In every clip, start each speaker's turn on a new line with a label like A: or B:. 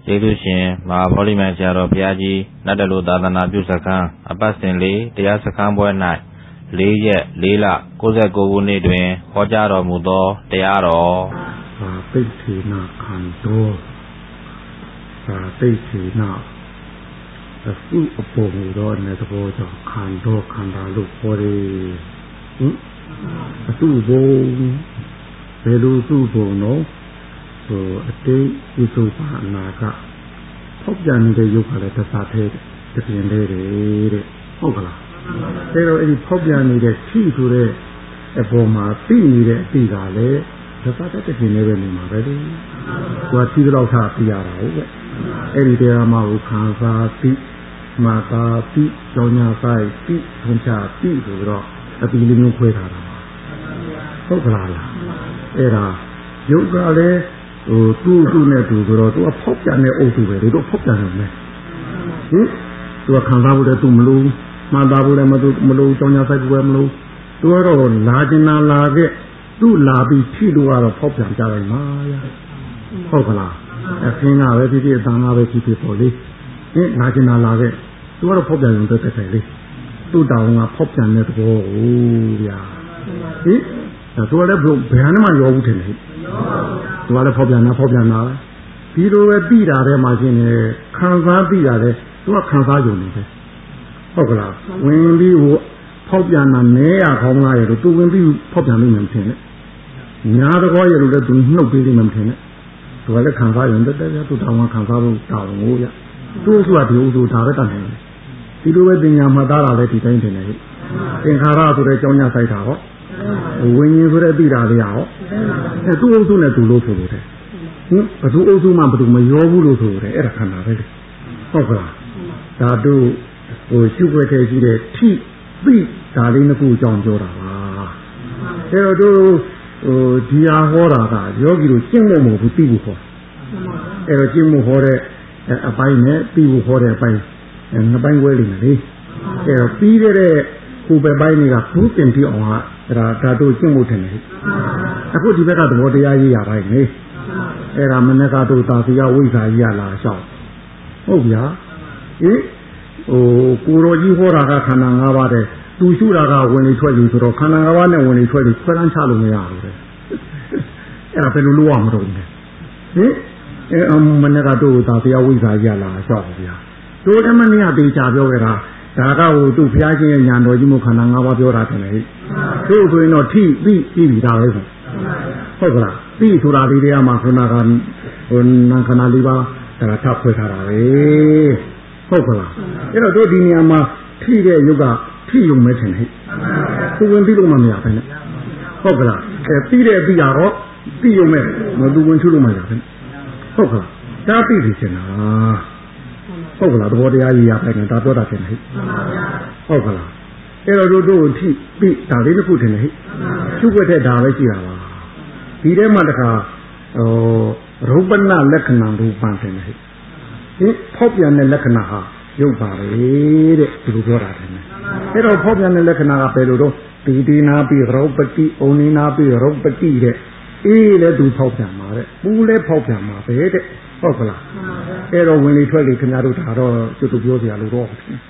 A: ကျေးဇူးရှင်မဟာဗောဓိမံဆရာတော်ဘုရားကြီးနတ်တလူသာသနာပြုစခန်းအပတ်စဉ်၄တရားစခန်းပွဲ၌4 ရက်4 လ69 ခုနှစ်တွင်ဟောကြားတော်မူသောတရားတော်
B: သာတိတ်ထေနခံတော်သာတိတ်ထေနအစုအပေါ်မူတော့တဲ့သဘောကြောင့်ခံတော်ခန္ဓာလို့ခေါ်တယ်အစုဘုံဘယ်လိုစုဘုံတော့အတိတ်ဒီစုပါအနာကဖောက်ပြန်နေတဲ့ယုတ်ကလည်းတစ်စားသေးတပြင်းလေးတဲ့ဟုတ်ကလားအဲတော့အဲဒီဖောက်ပြန်နေတဲ့ဖြိဆိုတဲ့အပေါ်မှာသိနေတဲ့အတိကလည်းတစ်စားတပြင်းလေးပဲနေမှာပဲလေသူကဖြိတော့ထားပြရတာဟုတ်ကဲ့အဲဒီတရားမှာကိုခံစားသိမာတာသိကြောညာဆိုင်သိထုံချသိဆိုတော့အတိလေးမျိုးခွဲထားတာဟုတ်ကလားအဲ့ဒါယုတ်ကလည်းသူ့နဲ့သူဆိုတော့သူကဖောက်ပြန်တဲ့အုပ်စုပဲလေတို့ဖောက်ပြန်တယ်မယ်သူကခံစားဖို့လည်းသူမလို့မှန်တာဖို့လည်းမလို့ကြောင်ညာဆိုင်ဖို့လည်းမလို့သူကတော့လာကျင်လာခဲ့သူ့လာပြီးဖြိလို့ကတော့ဖောက်ပြန်ကြလိုက်ပါရဟုတ်ကလားအခင်းကပဲဖြစ်ဖြစ်အတန်ကပဲဖြစ်ဖြစ်ပေါ့လေလာကျင်လာခဲ့သူကတော့ဖောက်ပြန်ရုံတက်တယ်လေသူ့တောင်ကဖောက်ပြန်တဲ့သဘောဟုတ်ဗျာသူကလည်းဘယ်နှမှရောဘူးထင်တယ်သူကလည်းဖောက်ပြန်တာဒီလိုပဲပြီးတာထဲမှာရှင်းနေခံစားပြီးတာလေသူကခံစားကြုံနေတယ်ဟုတ်ကလားဝင်ပြီးဖောက်ပြန်တာနဲရခေါင်းသားရလို့သူဝင်ပြီးဖောက်ပြန်လို့မထင်နဲ့ညာတကောရလို့လည်းသူနှုတ်ပေးလို့မထင်နဲ့သူကလည်းခံစားရုံတက်သူတောင်ကခံစားလို့တောင်းလို့ရသူ့ဆိုတာဒီဥစ္စာဒါပဲတတ်နေတယ်ဒီလိုပဲပညာမှတ်သားတာလည်းဒီတိုင်းတင်နေသင်္ခါရဆိုတဲ့ကြောင်းညဆိုင်တာဟောဝိညာဉ်ဆိုတဲ့သိတာလေးဟောသူ့အုပ်စုနဲ့သူလို့ဆိုလို့တယ်ဘသူအုပ်စုမှဘသူမရောဘူးလို့ဆိုတယ်အဲ့ဒါခန္ဓာပဲလေဟုတ်ကလားဒါတို့ရှုွက်ခဲ့ရှိတဲ့ထိသိဒါလေးနှစ်ခုအကြောင်းပြောတာပါအဲ့တော့တို့ဒီဟာဟောတာကယောဂီတို့ကျင့်လို့မဟုတ်ဘူးသိဖို့ဟောအဲ့တော့ကျင့်ဖို့ဟောတဲ့အပိုင်းနဲ့သိဖို့ဟောတဲ့အပိုင်းနှစ်ပိုင်းခွဲလိမ့်မယ်လေအဲ့တော့ပြီးတဲ့ကိုယ်ပဲပိုင်းတွေကဘုတင်ပြအောင်ဟာဒါတို့ကျင့်ဖို့ထင်တယ်အခုဒီဘက်ကသဘောတရားရေးရပိုင်းလေအဲ့ဒါမနကတို့သာသီယဝိဇ္ဇာကြီးရလာလျှောက်ဟုတ်ဗျာကိုရောကြီးဟောတာကခန္ဓာ၅ပါးတဲ့သူရှုတာကဝင်လေထွက်လေဆိုတော့ခန္ဓာ၅ပါးနဲ့ဝင်လေထွက်လေခွဲတန်းချလို့မရဘူးတဲ့အဲ့ဒါဘယ်လိုလုပ်ရမလို့လဲမနကတို့သာသီယဝိဇ္ဇာကြီးရလာလျှောက်ပါဗျာတို့လည်းမနေ့ကတေချာပြောခဲ့တာဒါကသူ့ဘုရားရှင်ရဲ့ဉာဏ်တော်ကြီးမို့ခန္ဓာ၅ပါးပြောတာတယ်လေတို့ဆိုရင်တော့ထိပြီးပြီဒါပဲဆိုဟုတ်ကလားပြီးဆိုတာဒီတရားမှာခန္ဓာကနာခန္ဓာ၄ပါးဒါထပ်ခွဲထားတာပဲဟုတ်ကလားအဲ့တော့တို့ဒီနေရာမှာထိတဲ့ယုတ်ကထိယုံမဲထင်တယ်သူဝင်ပြီးလို့မှမရပဲနဲ့ဟုတ်ကလားပြီးတဲ့ပြီးရတော့ပြီးယုံမဲသူဝင်ချလို့မှရပဲဟုတ်ကလားဒါပြီးပြီချင်တာဟုတ်ကလားသဘောတရားကြီးရပဲနဲ့ဒါပြောတာဖြစ်နေဟုတ်ကလားအဲ့တော့တို့ထိပြီးဒါလေးတစ်ခုထင်တယ်ဟိရှုွက်တဲ့ဒါပဲရှိတာပါဒီထဲမှာတခါရုပ်ပနလက္ခဏာရူပံတယ်ဟိဖောက်ပြန်တဲ့လက္ခဏာဟာရုပ်ပါပဲတဲ့ဒီလိုပြောတာတယ်အဲ့တော့ဖောက်ပြန်တဲ့လက္ခဏာကဘယ်လိုတော့ဒီဒီနာပိရုပ်ပတိဩနိနာပိရုပ်ပတိတဲ့အေးလည်းသူဖောက်ပြန်ပါတဲ့ပူလည်းဖောက်ပြန်ပါပဲတဲ့ဟုတ်ကလားအဲ့တော့ဝင်လေထွက်လေခင်ဗျားတို့ဒါတော့ကျွတ်တူပြောစရာလို့တော့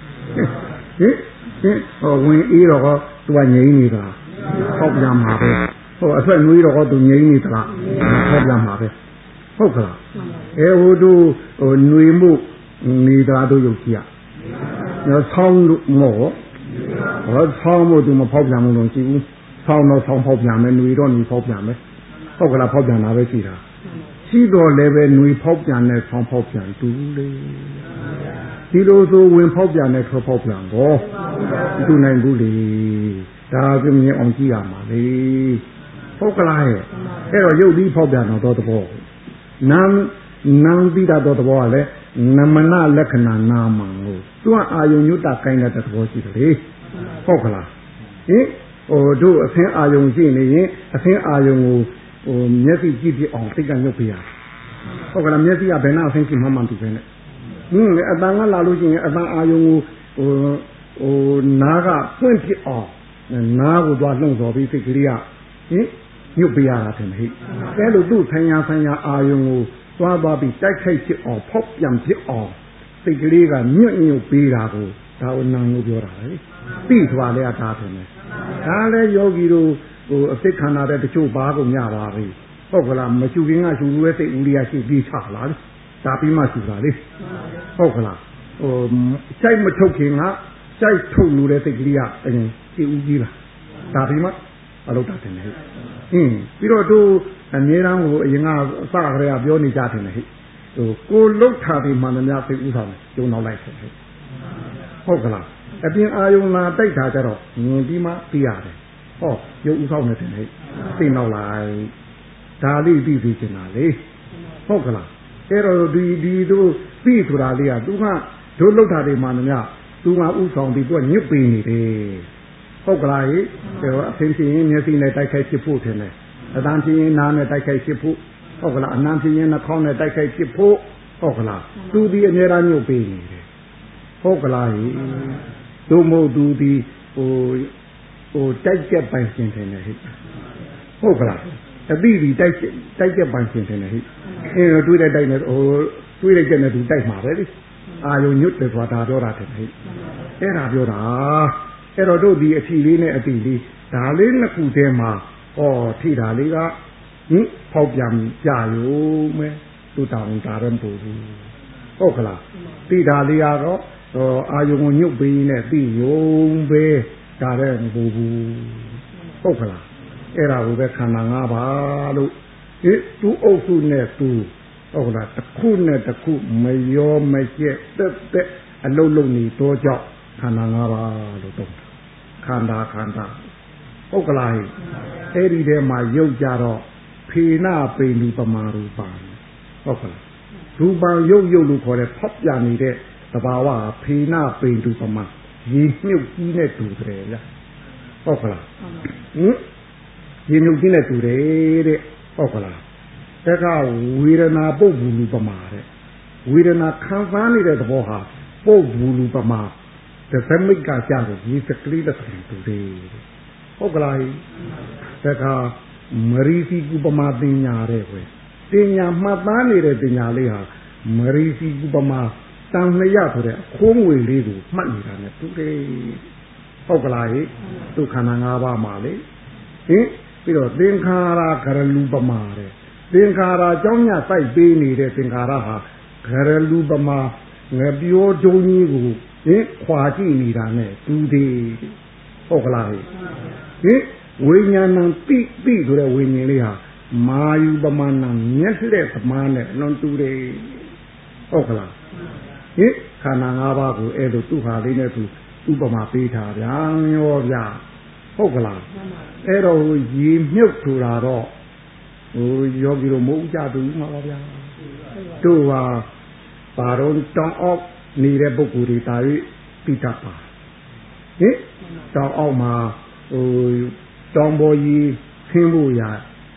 B: ဝင်အေးတော့သူကငြိမ်းနေတာဖောက်ပြန်မှာပဲအဆွဲနွေးတော့သူငြိမ်းနေသလားဖောက်ပြန်မှာပဲဟုတ်ကလားတို့နွေမှုနေတာတို့ရုပ်ကြီးဆောင်းလို့မောဆောင်းမို့သူမဖောက်ပြန်ဘူးလို့ရှိဘူးဆောင်းတော့ဆောင်းဖောက်ပြန်မယ်နွေတော့နွေဖောက်ပြန်မယ်ဟုတ်ကလားဖောက်ပြန်တာပဲရှိတာရှိတော့လည်းပဲနွေဖောက်ပြန်တဲ့ဆောင်းဖောက်ပြန်တူလေဒီလိုဆိုဝင်ဖောက်ပြန်တဲ့ထွက်ဖောက်ပြန်တော့တူနိုင်ဘူးလေဒါကမြင်အောင်ကြည့်ရမှာလေဟုတ်ကလားရဲ့အဲ့တော့ရုပ်ပြီးဖောက်ပြန်တော့သဘောနာမ်ပြီးတာတော့သဘောကလည်းနမနလက္ခဏာနာမံကိုသူကအာယုံညွတ်တာကိုင်းတဲ့သဘောရှိတယ်လေဟုတ်ကလားတို့အသင်းအာယုံရှိနေရင်အသင်းအာယုံကိုမျက်စိကြည့်ပြအောင်စိတ်ကညှုပ်ပြရဟုတ်ကလားမျက်စိကဘယ်နှအသင်းရှိမှမှန်တူပဲနဲ့အတန်ကလာလို့ရှိရင်အတန်အာယုံကိုနားကပွင့်ပြအောင်နားကိုသွားလှုံ့ဆော်ပြီးစိတ်ကလေးကညှုပ်ပြရတာတယ်ဟိဲ့လို့သူ့ဆိုင်ရာအာယုံကိုသွားသွားပြီးတိုက်ခိုက်ဖြစ်အောင်ဖောက်ပြန်ဖြစ်အောင်စိတ်ကလေးကညွတ်ညွတ်ပေးတာကိုဒါကိုနာလို့ပြောတာလေသိသွားလဲဒါဆိုနေဒါလည်းယောဂီတို့ဟိုအသိခန္ဓာတဲ့တချို့ဘာကုန်ညပါပြီဟုတ်ကလားမရှုခင်ကရှုလို့စိတ်ဦးလေးရရှိပြီးချလာလေဒါပြီးမှရှုတာလေဟုတ်ကလားဟိုစိုက်မထုတ်ခင်ကစိုက်ထုတ်လို့တဲ့စိတ်ကလေးကအရင်ရှိဦးကြီးလားဒါပြီးမှအလုပ်တာတယ်ဟဲ့ပြီးတော့တို့အမြဲတမ်းဟိုအရင်ကအစကတည်းကပြောနေကြတယ်ဟဲ့ဟိုကိုလုတ်ထားပြီးမှန်သမျှစိတ်ဥဆောင်ကျုံနောက်လိုက်တယ်ဟဲ့ဟုတ်ကလားအပြင်အာယုံလာတိုက်တာကြတော့ငင်ပြီးမှသိရတယ်ဟောရုပ်ဥဆောင်နေတယ်ဟဲ့သိနောက်လိုက်ဒါလေးပြီးပြီးကျင်တာလေဟုတ်ကလားအဲ့တော့ဒီတို့ပြီးဆိုတာလေးကသူကတို့လုတ်ထားပြီးမှန်သမျှသူကဥဆောင်ပြီးသူကညစ်ပေနေတယ်ဟုတ်ကလားဟိအဖင်ရှင်မျက်စိနဲ့တိုက်ခိုက်ဖြစ်ဖို့ထင်တယ်အတန်ဖြစ်ရင်နားနဲ့တိုက်ခိုက်ဖြစ်ဖို့ဟုတ်ကလားအနံဖြစ်ရင်နှာခေါင်းနဲ့တိုက်ခိုက်ဖြစ်ဖို့ဟုတ်ကလားသူဒီအများအားညှို့ပေးနေတယ်ဟုတ်ကလားဟိတို့မို့သူဒီဟိုတိုက်ကြက်ပိုင်ရှင်တယ်ဟိဟုတ်ကလားအပြီးဒီတိုက်ကြက်ပိုင်ရှင်တယ်ဟိတွေးတဲ့တိုက်နဲ့ဟိုတွေးတဲ့ကြက်နဲ့သူတိုက်မှာပဲလေအာယုံညွတ်တယ်ဆိုတာပြောတာတယ်ဟိအဲ့ဒါပြောတာအဲ့တော့တို့ဒီအထီလေးနဲ့အတီလေးဒါလေးနှစ်ခုတည်းမှာဩထိတာလေးကဖောက်ပြန်ကြရုံပဲသူတောင်းတာရမပူဘူးဟုတ်ကလားတိတာလေးကတော့အာယုံကိုညှုပ်ပေးနဲ့ပြီးယုံပဲဒါလည်းမပူဘူးဟုတ်ကလားအဲ့ဒါကိုပဲခန္ဓာ၅ပါးလို့သူအုပ်စုနဲ့သူဟုတ်ကလားတစ်ခုနဲ့တစ်ခုမရောမကျက်တက်အလုံးလုံးနေတော့ကြောက်ခန္ဓာ၅ပါးလို့တော့ခန္ဓာဟုတ်ကလားအဲ့ဒီထဲမှာရုပ်ကြတော့ဖေနာပိန်ဒီပမာရူပံဟုတ်ကလားရူပံရုပ်လို့ခေါ်တဲ့ဖောက်ပြန်နေတဲ့သဘာဝဖေနာပိန်ဒီပမာရေမြုပ်ကြီးနဲ့တူတယ်ဗျဟုတ်ကလားရေမြုပ်ကြီးနဲ့တူတယ်တဲ့ဟုတ်ကလားတက္ကဝေဒနာပုတ်ဘူးလူပမာတဲ့ဝေဒနာခံစားနေတဲ့သဘောဟာပုတ်ဘူးလူပမာတသမိတ်ကကြတော့ဒီစကလေးတစ်ခုတူတယ်ဟုတ်ကလားတက္ကမရီစီကုပမာပညာတဲ့ကွယ်ပညာမှတ်သားနေတဲ့ပညာလေးဟာမရီစီကုပမာတန်လျက်ဆိုတဲ့အခိုးငွေလေးကိုမှတ်နေတာနဲ့တူတယ်ဟုတ်ကလားသူခန္ဓာ၅ပါးမှာလေပြီးတော့သင်္ခါရကရလူပမာတဲ့သင်္ခါရအကြောင်းညစိုက်ပေးနေတဲ့သင်္ခါရဟာကရလူပမာငပြောဒုံကြီးကိုခွာကြည့်နေတာနဲ့တူတယ်ဟုတ်ကလားဝိညာဏံပိဆိုတဲ့ဝိညာဉ်လေးဟာမာယူပမာဏမျက်လက်သမားနဲ့လွန်တူတယ်ဟုတ်ကလားခန္ဓာ၅ပါးကိုအဲ့လိုသူ့ဟာလေးနဲ့သူဥပမာပေးထားဗျာရောဗျာဟုတ်ကလားအဲ့တော့ရေမြုပ်ထူတာတော့ယောဂီတို့မဟုတ်ကြဘူးမှာပါဗျာတို့ဟာပါတော့တောင်းအောက်နေတဲ့ပုဂ္ဂိုလ်တွေတာ၍ပြီးတတ်ပါတောင်းအောက်မှာတောင်ပေါ်ကြီးခင်းဖို့ရ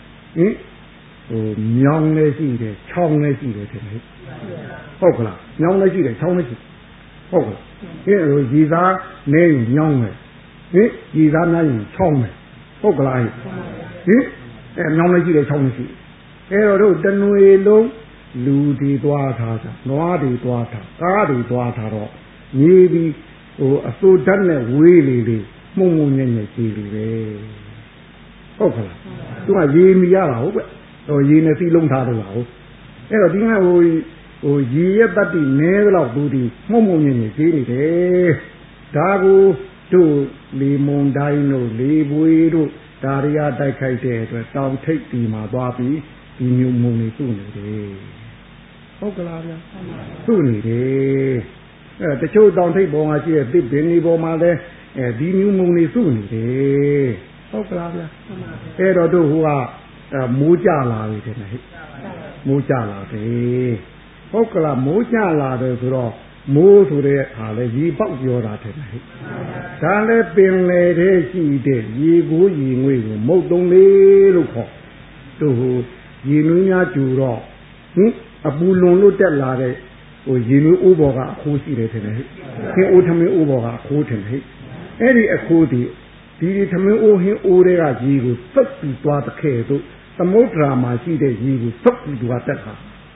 B: မြောင်းလည်းရှိတယ်ချောင်းလည်းရှိတယ်ထင်တယ်ဟုတ်ကလားမြောင်းလည်းရှိတယ်ချောင်းလည်းရှိဟုတ်ကလားရေသားနေရင်မြောင်းမယ်ရေသားများရင်ချောင်းမယ်ဟုတ်ကလားမြောင်းလည်းရှိတယ်ချောင်းလည်းရှိအဲ့တော့တို့တနွေလုံးလူတွေသွားထားတာနွားတွေသွားထားကားတွေသွားထားတော့မြေပြီးအစိုးဓာတ်နဲ့ဝေးလေလေမှုံညံ့ညံ့ကြည်လေပဲဟုတ်ကလားသူကရေမီရတာဟုတ်ကဲ့ရေနဲ့စီးလုံးထားတော့လားဟုတ်အဲ့တော့ဒီကရေရဲ့တတ္တိနဲတော့သူဒီမှုံညံ့ညံ့ကြည်နေတယ်ဒါကိုတို့လေမုန်တိုင်းတို့လေပွေးတို့ဒါရီယာတိုက်ခိုက်တဲ့အတွက်တောင်ထိပ်ဒီမှာသွားပြီးဒီမျိုးမုံနေသူ့နေတယ်ဟုတ်ကလားဗျာသူ့နေတယ်တချို့တောင်ထိပ်ပေါ်မှာရှိတဲ့သစ်ပင်ဒီပေါ်မှာလည်းဒီမျိုးမုံနေသူ့နေတယ်ဟုတ်ကလားဗျာအဲ့တော့တို့ဟိုကမိုးကြလာပြီတဲ့ဟဲ့မိုးကြလာတယ်ဟုတ်ကလားမိုးကြလာတယ်ဆိုတော့မိုးဆိုတဲ့ဟာလဲရေပေါက်ပြောတာတဲ့ဟဲ့ဒါလည်းပင်လေတဲ့ရှိတဲ့ရေကိုရေငွေကိုမုတ်တုံးလေးလို့ခေါ်တို့ဟိုရေနွေးများကျူတော့အပူလွန်လို့တက်လာတဲ့ရေနွေးအိုးပေါ်ကအခိုးရှိတယ်ထင်တယ်ဟဲ့ခင်အိုးထမင်းအိုးပေါ်ကအခိုးထင်တယ်ဟဲ့အဲ့ဒီအခိုးဒီထမင်းအိုးဟင်းအိုးတွေကရေကိုသုတ်ပြီးသွားတဲ့ခဲတို့သမုဒ္ဒရာမှာရှိတဲ့ရေကိုသုတ်ပြီးသွားတတ်တာ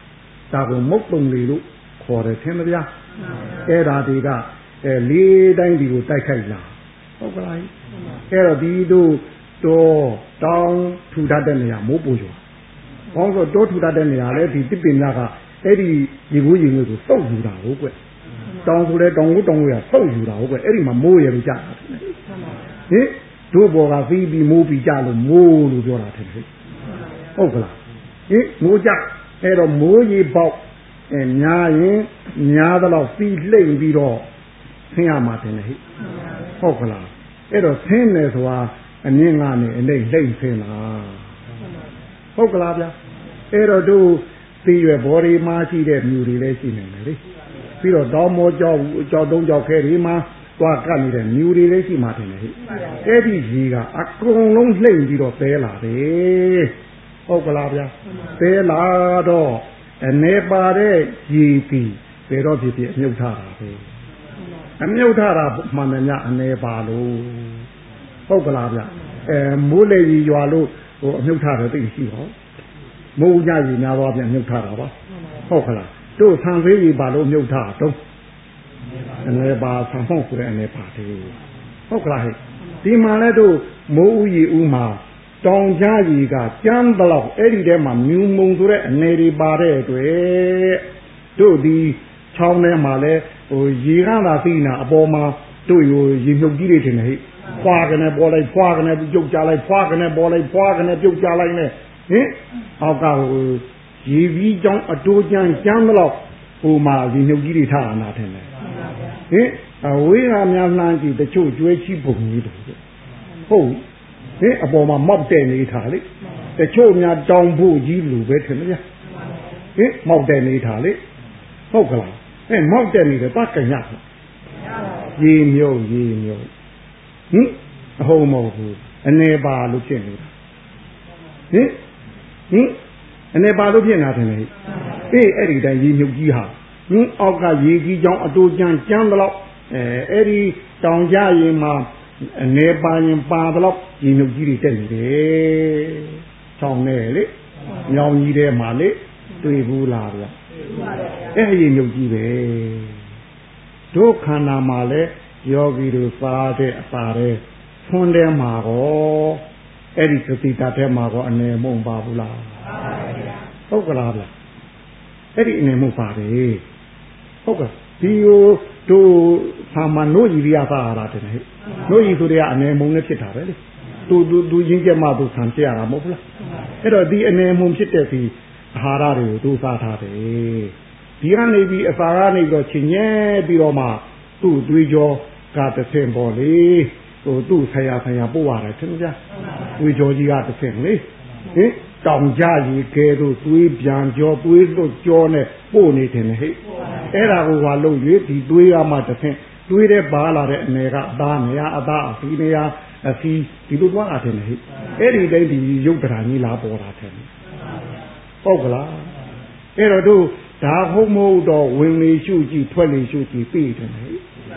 B: ဒါကိုမုတ်တုံလေလို့ခေါ်တယ်ထင်မဗျာအဲ့ဒါတွေကလေးတိုင်းဒီကိုတိုက်ခိုက်လာဟုတ်ကလားအဲ့တော့ဒီတို့တော့တောင်းထူတတ်တဲ့နေရာမိုးပူရွာဘောင်းဆိုတိုးထူတတ်တဲ့နေရာလဲဒီတစ်ပင်များကအဲ့ဒီရေဘူးရေငွေကိုစုပ်ယူတာဟုတ်ကွတောင်းဆိုလဲတောင်းကိုရစုပ်ယူတာဟုတ်ကွအဲ့ဒီမှာမိုးရလို့ကြာတာဟင်တို့ဘော်ကပြီးပြီးမိုးပြီးကြလို့မိုးလို့ပြောတာထင်တယ်ဟုတ်ကလားဟင်မိုးကြအဲ့တော့မိုးရေပေါက်ညာရင်ညာတော့ပြီးလှိမ့်ပြီးတော့ဆင်းရမှာတင်တယ်ဟုတ်ကလားအဲ့တော့ဆင်းတယ်ဆိုတာအမြင့်ကနေအနှိမ့်လှိမ့်ဆင်းလာဟုတ်ကလားဗျာအဲ့တော့တို့သိရဘော်ဒီမှာရှိတဲ့မြူတွေလည်းရှိနေတယ်လေပြီးတော့တောင်းမောကြောက်တုံးကြောက်ခဲဒီမှာသွားကပ်နေတဲ့မြူတွေလည်းရှိမှတင်တယ်အဲ့ဒီကြီးကအကုန်လုံးလှိမ့်ပြီးတော့သဲလာတယ်ဟုတ်ကလားဗျာသဲလာတော့အနေပါတဲ့ကြီးပြီးဘယ်တော့ဖြစ်ဖြစ်အမြုပ်ထတာပဲအမြုပ်ထတာမှန်တယ်ညအနေပါလို့ဟုတ်ကလားဗျမိုးလေကြီးရွာလို့ဟိုအမြုပ်ထတယ်သိရှိပါမိုးကြကြီးများတော့ပြန်မြုပ်ထတာပါဟုတ်ကလားတို့ဆံသေးကြီးပါလို့မြုပ်ထတော့အနေပါဆံဖောက်ဆိုတဲ့အနေပါတယ်ဟုတ်ကလားဟဲ့ဒီမှာလဲတို့မိုးဥကြီးဥမှာတောင်ကြားကြီးကကျမ်းတလောက်အဲ့ဒီထဲမှာမြူမုံဆိုတဲ့အနေတွေပါတဲ့အတွက်တို့ဒီချောင်းထဲမှာလဲဟိုရေကသာသိနာအပေါ်မှာတို့ရေမြုပ်ကြီးတွေထင်တယ်ဟဲ့ဖွာကနေပေါ်လိုက်ဖွာကနေပြုတ်ကြလိုက်ဖွာကနေပေါ်လိုက်ဖွာကနေပြုတ်ကြလိုက်နဲ့ဟင်အောက်ကဟိုရေပြီးကြောင်းအတိုးကျမ်းတလောက်ဟိုမှာရေမြုပ်ကြီးတွေထားအာနာထင်တယ်ဟင်အဝေးကများလှမ်းကြည့်တချို့ကျွဲချီပုံကြီးတယ်ဟုတ်ဟင်အပေါ်မှာမောက်တဲ့နေထားလေတချို့များတောင်ဖို့ကြီးလူပဲထင်မလားဟင်မောက်တဲ့နေထားလေဟုတ်ကလားမောက်တဲ့နေတယ်ပတ်ကညရေမြုပ်ဟင်အဟုတ်မဟုတ်ဘူးအနေပါလို့ဖြစ်နေတာဟင်အနေပါလို့ဖြစ်နေတာထင်လေအေးအဲ့ဒီတိုင်းရေမြုပ်ကြီးဟာဟင်အောက်ကရေကြီးကြောင်းအတိုးကျမ်းတလောက်အဲ့ဒီတောင်ကြရင်မှာအနေပါရင်ပါတော့ရေမြုပ်ကြီးတွေတက်နေတယ်ချောင်းနေလေညောင်ကြီးထဲမှာလေတွေ့ဘူးလားဗျအဲ့ဒီရေမြုပ်ကြီးပဲတို့ခန္ဓာမှာလဲယောဂီတို့စားတဲ့အပါတဲ့ဖွန်းထဲမှာကောအဲ့ဒီသတိတတ်ထဲမှာကောအနေမုံပါဘူးလားဟုတ်ကလားဗျအဲ့ဒီအနေမုံပါတယ်ဟုတ်ကဲ့ဒီတို့သာမနို့ကြီးရပါတာတဲ့ဟဲ့နို့ကြီးဆိုတဲ့အနေမုံနဲ့ဖြစ်တာပဲလေသူရင်းကျက်မှသူခံပြရတာမဟုတ်ဘူးလားအဲ့တော့ဒီအနေမုံဖြစ်တဲ့ဒီအာဟာရတွေကိုသူစားထားတယ်ဒီကနေပြီးအစာကနေပြီးတော့ချင်းညဲပြီးတော့မှသူ့သွေးကြောကတစ်ဆင့်ပေါ်လေဟိုသူ့ဆရာပို့ရတယ်ထင်မလားသွေးကြောကြီးကတစ်ဆင့်လေဟင်တောင်ကြရီကဲတို့သွေးပြန်ကြောသွေးလွတ်ကြောနဲ့ပို့နေတယ်ဟဲ့အဲ့ဒါကိုဟာလို့ရွေးဒီသွေးရမှတစ်ဆင့်သွေးတဲ့ပါလာတဲ့အနေကအသားနေရအသားအဖီနေရအဖီဒီလိုသွားတာတယ်ဟဲ့အဲ့ဒီတိုင်းဒီရုပ်တရာကြီးလာပေါ်တာတယ်ဟုတ်ကလားအဲ့တော့တို့ဒါဟုတ်မဟုတ်တော့ဝင်လေရှုကြည့်ထွက်လေရှုကြည့်ပြီးတယ်ဟဲ့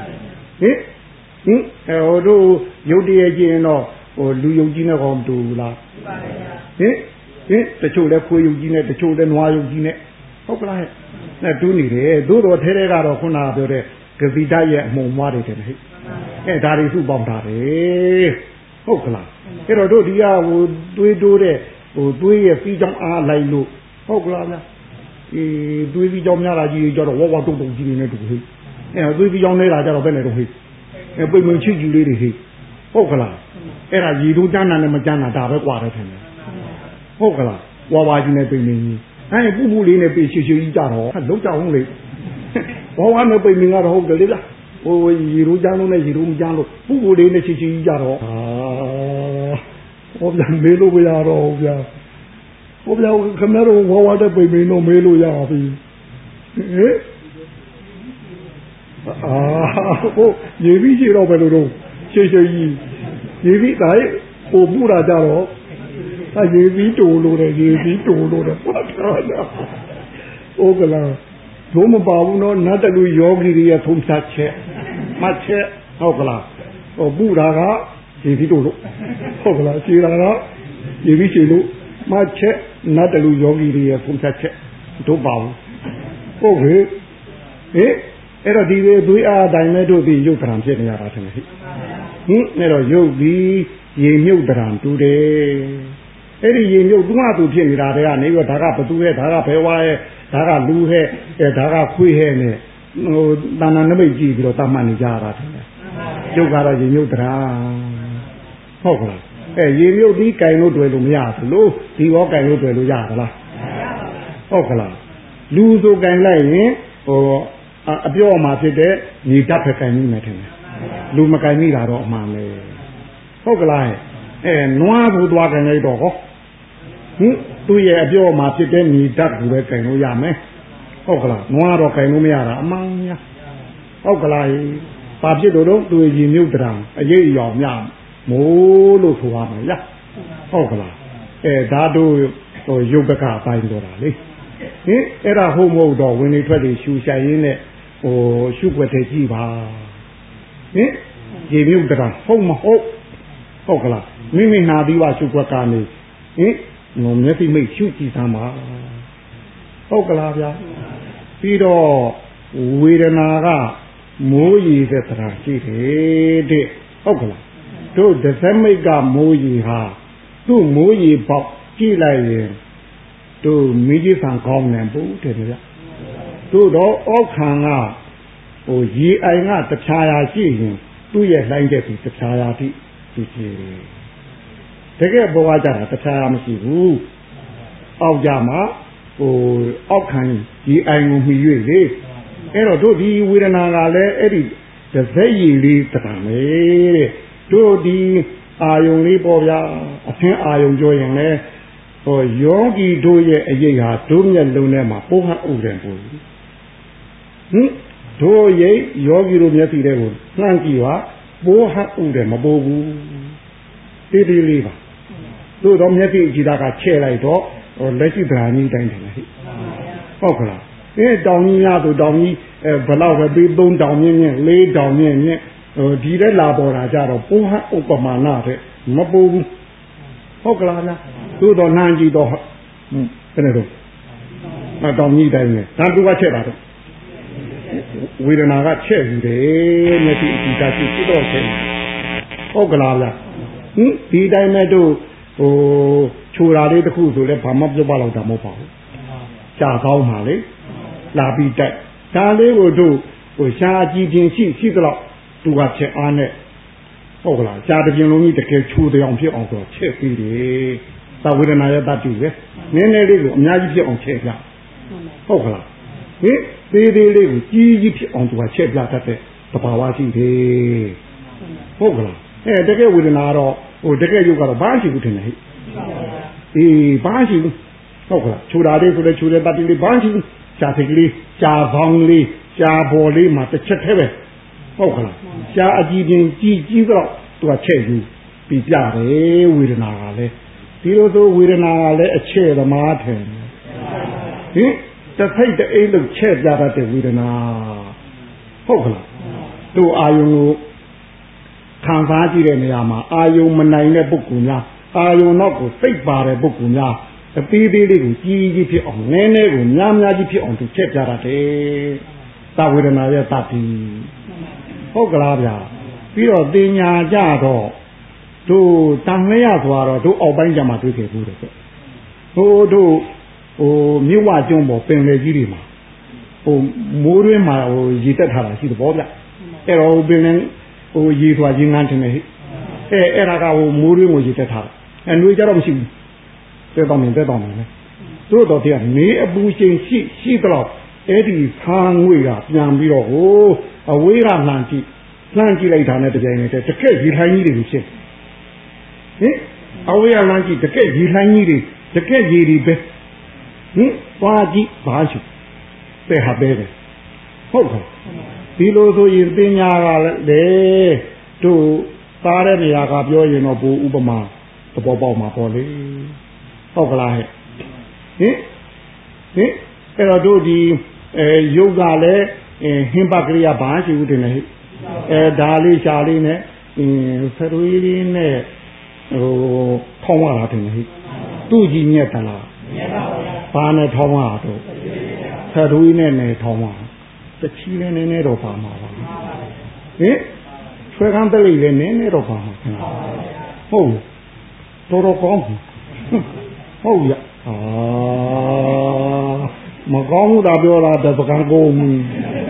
B: ဟိုတို့ရုပ်တရက်ချင်းတော့ဟိုလူယုံကြီးနဲ့ကောမတူဘူးလားဟင်တချို့လဲခွေးယုံကြီးနဲ့တချို့လဲနွားယုံကြီးနဲ့ဟုတ်ကလားဟဲ့နဲ့တူးနေတယ်သို့တော်ထဲကတော့ခုနကပြောတဲ့ဂဗိဒရဲ့အမှုံမွားတွေတယ်ဟဲ့ဒါတွေစုပေါင်းတာတယ်ဟုတ်ကလားအဲ့တော့တို့ဒီကဟိုတွေးတိုးတဲ့ဟိုတွေးရဲ့ပြီးကြောင်းအားလိုက်လို့ဟုတ်ကလားဗျတွေးပြီးကြောင်းများတာကြီးကြတော့ဝဝတုံတုံကြီးနေတူဟဲ့တွေးပြီးကြောင်းနေတာကြတော့ဘယ်နဲ့တော့ဟဲ့ပိတ်မချစ်ကြည့်လေးတွေဟဲ့ဟုတ်ကလားအဲ့ဒါရည်တို့တန်းတာနဲ့မတန်းတာဒါပဲกว่าတယ်ထင်တယ်ဟုတ်ကလားဝါဝါကြီးနဲ့ပိတ်နေကြီးပူပူလေးနဲ့ပိတ်ရှည်ရှည်ကြီးကြတော့လုံးကြအောင်လေဝါဝါနဲ့ပိတ်နေကတော့ဟုတ်တယ်လေလားဟိုရည်တို့တန်းလို့နဲ့ရည်တို့မတန်းလို့ပူပူလေးနဲ့ရှည်ရှည်ကြီးကြတော့ဟောပြန်မေးလို့မရတော့ဘူးဗျာဟောပြန်ခမရတော့ဝါဝါနဲ့ပိတ်နေတော့မေးလို့ရပြီဟဲ့ဟိုရေပြီးရှိတော့ဘယ်လိုတော့ရှည်ရှည်ကြီးရေပြီးတိုင်းဟိုပူတာကြတော့ရေပြီးတူလို့တယ်ရေပြီးတူလို့တယ်ပတ်တာဟုတ်ကလားဘုံမပါဘူးနော်နတ်တလူယောဂီတွေရဲ့ထုံးစားချက်မှတ်ချက်ဟုတ်ကလားဟိုပူတာကရေပြီးတူလို့ဟုတ်ကလားရှည်တာကရေပြီးရှည်လို့မှတ်ချက်နတ်တလူယောဂီတွေရဲ့ထုံးစားချက်တို့ပါဘူးဟုတ်ပြီအဲ့တော့ဒီသွေးအားတိုင်းမဲ့တို့ဒီရုပ်တရံဖြစ်နေရတာထင်တယ်ဟင်အဲ့တော့ရုပ်ပြီးရေမြုပ်တရံတူတယ်အဲ့ဒီရေမြုပ်သူ့ဟာသူဖြစ်နေတာတည်းကနေပြီးဒါကဘသူရဲ့ဒါကဘယ်ဝါရဲ့ဒါကလူဟဲ့ဒါကခွေးဟဲ့နဲ့ဟိုတဏ္ဍာနမိတ်ကြည့်ပြီးတော့တတ်မှတ်နေကြတာထင်တယ်ရုပ်ကတော့ရေမြုပ်တရံဟုတ်ကလားရေမြုပ်ပြီးကင်လို့တွေ့လို့မရဘူးလို့ဒီရောကင်လို့တွေ့လို့ရသလားဟုတ်ကလားလူဆိုကင်လိုက်ရင်ဟိုအပြော့မှာဖြစ်တဲ့ညီတတ်ဖက်ကင်မိမယ်ထင်တယ်လူမကင်မိတာတော့အမှန်ပဲဟုတ်ကလားနွားဘူးသွားကင်လိုက်တော့ဟောသူ့ရဲ့အပြော့မှာဖြစ်တဲ့ညီတတ်ဘူးပဲကင်လို့ရမယ်ဟုတ်ကလားနွားတော့ကင်လို့မရတာအမှန်များဟုတ်ကလားဘာဖြစ်တော့သူရေမြုပ်တံအရေးအယောင်များမိုးလို့ဆိုရမယ်လားဟုတ်ကလားဒါတို့ဟိုရုပ်ပကအပိုင်းတော့တာလေအဲ့ဒါဟုတ်မဟုတ်တော့ဝင်နေထွက်နေရှူဆိုင်ရင်းနဲ့ဟိုရှုွက်တဲ့ကြည့်ပါရေမြုပ်တံဟုတ်မဟုတ်ကလားမိမိနာပြီးပါရှုွက်ကနေငုံမျက်စိမိတ်ရှုကြည့်သမ်းပါဟုတ်ကလားဗျာပြီးတော့ဝေဒနာကမိုးရီတဲ့တံရှိတယ်တဲ့ဟုတ်ကလားတို့ဒဇမိတ်ကမိုးရီဟာသူ့မိုးရီပေါက်ကြည့်လိုက်ရင်တို့မိကြီးဆံကောင်းနေဘူးတဲ့ဗျာတို့တော့အောက်ခံကဟိုရေအိုင်ကတခြားရာရှိရင်သူ့ရဲ့လိုင်းတဲ့သူတခြားရာတိသူကြည့်တကယ်ဘောကကြတာတခြားရာမရှိဘူးအောက်ကြမှာဟိုအောက်ခံရေအိုင်ကိုမှီ၍လေအဲ့တော့တို့ဒီဝေဒနာကလည်းအဲ့ဒီဒဇက်ရည်လေးတံပဲတဲ့တို့ဒီအာယုံလေးပေါ်ဗျာအသင်းအာယုံပြောရင်လည်းဟိုယောဂီတို့ရဲ့အရေးဟာတို့မျက်လုံးထဲမှာပိုးဟပ်ဥတယ်ပို့တို့ရဲ့ယောဂီတို့မျက်စိထဲကိုနှမ်းကြည့်ပါပိုးဟပ်ဥတယ်မပိုးဘူးတေးသေးလေးပါတို့တော့မျက်စိကြည့်တာကချဲ့လိုက်တော့ဟိုလက်ရှိဗราကြီးတိုင်းတယ်ဟဲ့ဟုတ်ကလားတောင်ကြီးများဆိုတောင်ကြီးဘယ်လောက်ပဲပြီး3တောင်မြင့်မြင့်4တောင်မြင့်မြင့်ဟိုဒီတဲ့လာပေါ်တာကြတော့ပိုးဟပ်ဥပမာဏတဲ့မပိုးဘူးဟုတ်ကလားဗျာသို့တော့နှမ်းကြည့်တော့ဘယ်နဲ့တော့တောင်ကြီးတိုင်းနဲ့ဒါသူကချက်တာတော့ဝေဒနာကချက်ယူတယ်မျက်စိအကြည့်တာကြည့်တော့ချက်ဟုတ်ကလားဗျာဒီတိုင်းမဲ့တို့ဟိုခြူတာလေးတစ်ခုဆိုလဲဘာမှပြောပါတော့တာမဟုတ်ပါဘူးရှားကောင်းပါလေလာပြီးတိုက်ဒါလေးကိုတို့ဟိုရှားကြည့်ခြင်းရှိသလောက်သူကချက်အားနဲ့ဟုတ်ကလားရှားတစ်ပြင်းလုံးကြီးတကယ်ခြူတဲ့အောင်ဖြစ်အောင်ဆိုချက်ပြီးတယ်သဝေဒနာရဲ့တတ်တူပဲနည်းနည်းလေးကိုအများကြီးဖြစ်အောင်ချက်ပြဟုတ်ကလားသေးသေးလေးကိုကြီးကြီးဖြစ်အောင်သူကချက်ပြတတ်တဲ့သဘာဝရှိတယ်ဟုတ်ကလားတကယ်ဝေဒနာတော့ဟိုတကယ်ယုတ်ကတော့ဘာရှိဘူးထင်တယ်ဟဲ့ဘာရှိဘူးဟုတ်ကလားခြူတာလေးဆိုလဲခြူတဲ့တတ်တူလေးဘာရှိဘူးရှားစိတ်ကလေးရှားပေါင်းလေးရှားပေါ်လေးမှာတစ်ချက်တည်းပဲဟုတ်ကလားရှားအကြည့်ချင်းကြီးတော့သူကချက်ယူပြီးပြတယ်ဝေဒနာကလည်းဒီလိုဆိုဝေဒနာကလည်းအချက်သမားထင်တစ်ဖိတ်တအိမ်လို့ချက်ပြတတ်တဲ့ဝေဒနာဟုတ်ကလားတို့အာယုံကိုခံစားကြည့်တဲ့နေရာမှာအာယုံမနိုင်တဲ့ပုဂ္ဂိုလ်များအာယုံတော့ကိုစိတ်ပါတဲ့ပုဂ္ဂိုလ်များအသေးသေးလေးကိုကြီးကြီးဖြစ်အောင်နည်းနည်းကိုများများကြီးဖြစ်အောင်သူချက်ပြတတ်တယ်သဝေဒနာရဲ့တတ်ပြီးဟုတ်ကလားဗျာပြီးတော့တင်ညာကြတော့တို့တန်လျက်သွားတော့တို့အောက်ပိုင်းကျမှတွေ့ခဲ့ဘူးတဲ့ဟိုတို့ဟိုမြဝကျွန်းပေါ်ပင်လေကြီးတွေမှာဟိုမိုးတွင်းမှာဟိုရေတက်ထားတာရှိတယ်ဗောဗျအဲ့တော့ပင်လေဟိုရေသွားခြင်းငန်းတင်နေဟဲ့အဲ့ဒါကဟိုမိုးတွင်းကိုရေတက်ထားတာနှွေးကြတော့မရှိဘူးတက်တော့မယ်တို့တော့တရားနေအပူချိန်ရှိတော့အဲ့ဒီဖားငွေကပြန်ပြီးတော့ဟိုအဝေးကလှမ်းကြည့်လိုက်တာနဲ့တကယ်နဲ့တကက်ရေလှိုင်းကြီးတွေဖြစ်အဝေးကလှမ်းကြည့်တကက်ရေလှိုင်းကြီးတွေတကက်ရေတွေပဲသွားကြည့်ဘာရှိပဲဟာပဲဟုတ်ကဲ့ဒီလိုဆိုရင်ပညာကလည်းတို့သားတဲ့နေရာကပြောရင်တော့ဘူဥပမာသဘောပေါက်မှာပေါ့လေဟုတ်ကလားဟဲ့အဲ့တော့တို့ဒီယုတ်ကလည်းဟင်္ပကရိယာဘာရှိဘူးတင်လေဒါလေးရှားလေးနဲ့ဆရွေးလေးနဲ့ဟိုထောင်းရတာတင်လေသူ့ကြီးမြတ်တလားမြတ်ပါဗျာဘာနဲ့ထောင်းရတော့သူနဲ့နေထောင်းပါတချီလည်းနည်းနည်းတော့ပါမှာပါဟင်ဆွဲကန်းတလိလည်းနည်းနည်းတော့ပါမှာဟုတ်တော်တော်ကောင်းဟုတ်ရမကောင်းဘူးသာပြောတာတပကံကုန်ဟင်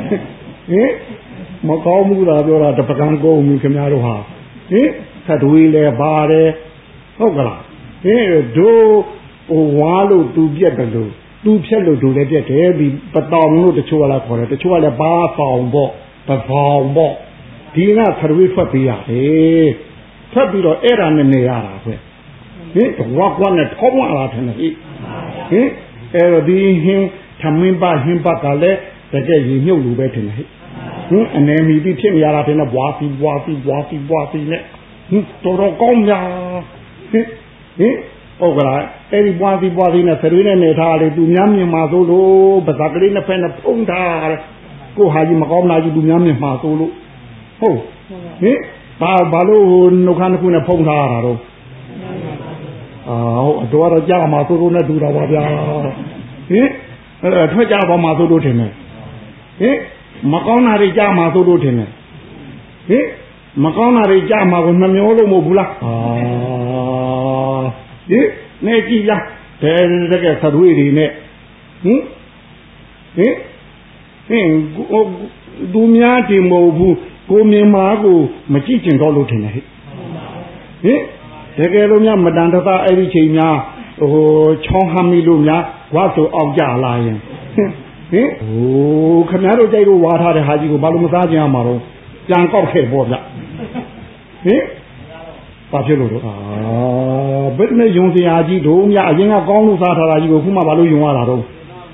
B: မကောင်းဘူးသာပြောတာတပကံကုန်ခင်ဗျားတို့ဟာဟင်သတ္တဝီလည်းပါတယ်ဟုတ်ကလားဟင်တို့ဝါလို့သူပြက်တယ်လို့သူဖြက်လို့တို့လည်းပြက်တယ်ဒီပတောင်လို့တချို့ကလည်းခေါ်တယ်တချို့ကလည်းဘာဆောင်ပေါ့ပဖောင်ပေါ့ဒီကသတ္တဝီထွက်ပေးရတယ်ထွက်ပြီးတော့အဲ့ဒါနဲ့နေရတာခွဟင်ဝါကွာနဲ့ထောင်းလာတယ်ဟင်အဲ့တော့ဒီဟင်းသမင်းပါဟင်းပါကလည်းတကယ်ရေမြုပ်လို့ပဲထင်တယ်ဟင်အနေမီပြီးဖြစ်နေရတာတဲ့ဘွားပြီးနဲ့တော်တော်ကောင်းညာဟင်ဟုတ်ကလားအဲ့ဒီဘွားပြီးနဲ့ဆရွေးနဲ့နေထားလေသူများမြင်မှာဆိုလို့ပဇာကလေးနှစ်ဖက်နဲ့ဖုံးထားတယ်ကိုဟာကြီးမကောင်းလားကြီးသူများမြင်မှာဆိုလို့ဟုတ်ဟင်ဘာလို့နှုတ်ခမ်းတစ်ခုနဲ့ဖုံးထားရတာတော့ဟုတ်အတော်တော့ကြာမှာဆိုလို့နဲ့တူတာပါဗျာဟင်ထွက်ကြပါမှာဆိုလို့ထင်တယ်ဟင်မကောင်းတာတွေကြာမှာဆိုလို့ထင်တယ်ဟင်မကောင်းတာတွေကြာမှာကိုနှမျိုးလုံးမဟုတ်ဘူးလားဟင်နေကြည့်လားတကယ်သတွေးတွေနဲ့ဟင်သူများတင်မဟုတ်ဘူးကိုမြင်မှာကိုမကြည့်ကျင်တော့လို့ထင်တယ်ဟင်တကယ်လို့များမတန်တဆအဲ့ဒီချိန်များချောင်းဟမ်းမိလို့များဝါဆိုအောင်ကြလာရင်ဟင်ခင်ဗျားတို့ကြိုက်လို့ဝါထားတဲ့ဟာကြီးကိုဘာလို့မစားကြရမှာတော့ပြန်ကောက်ခဲ့ပေါ့ဗျဟင်ဘာဖြစ်လို့တော့ဘယ်နဲ့ယုံစရာကြီးတို့များအရင်ကကောင်းလို့စားထားတာကြီးကိုခုမှဘာလို့ယုံရတာတော့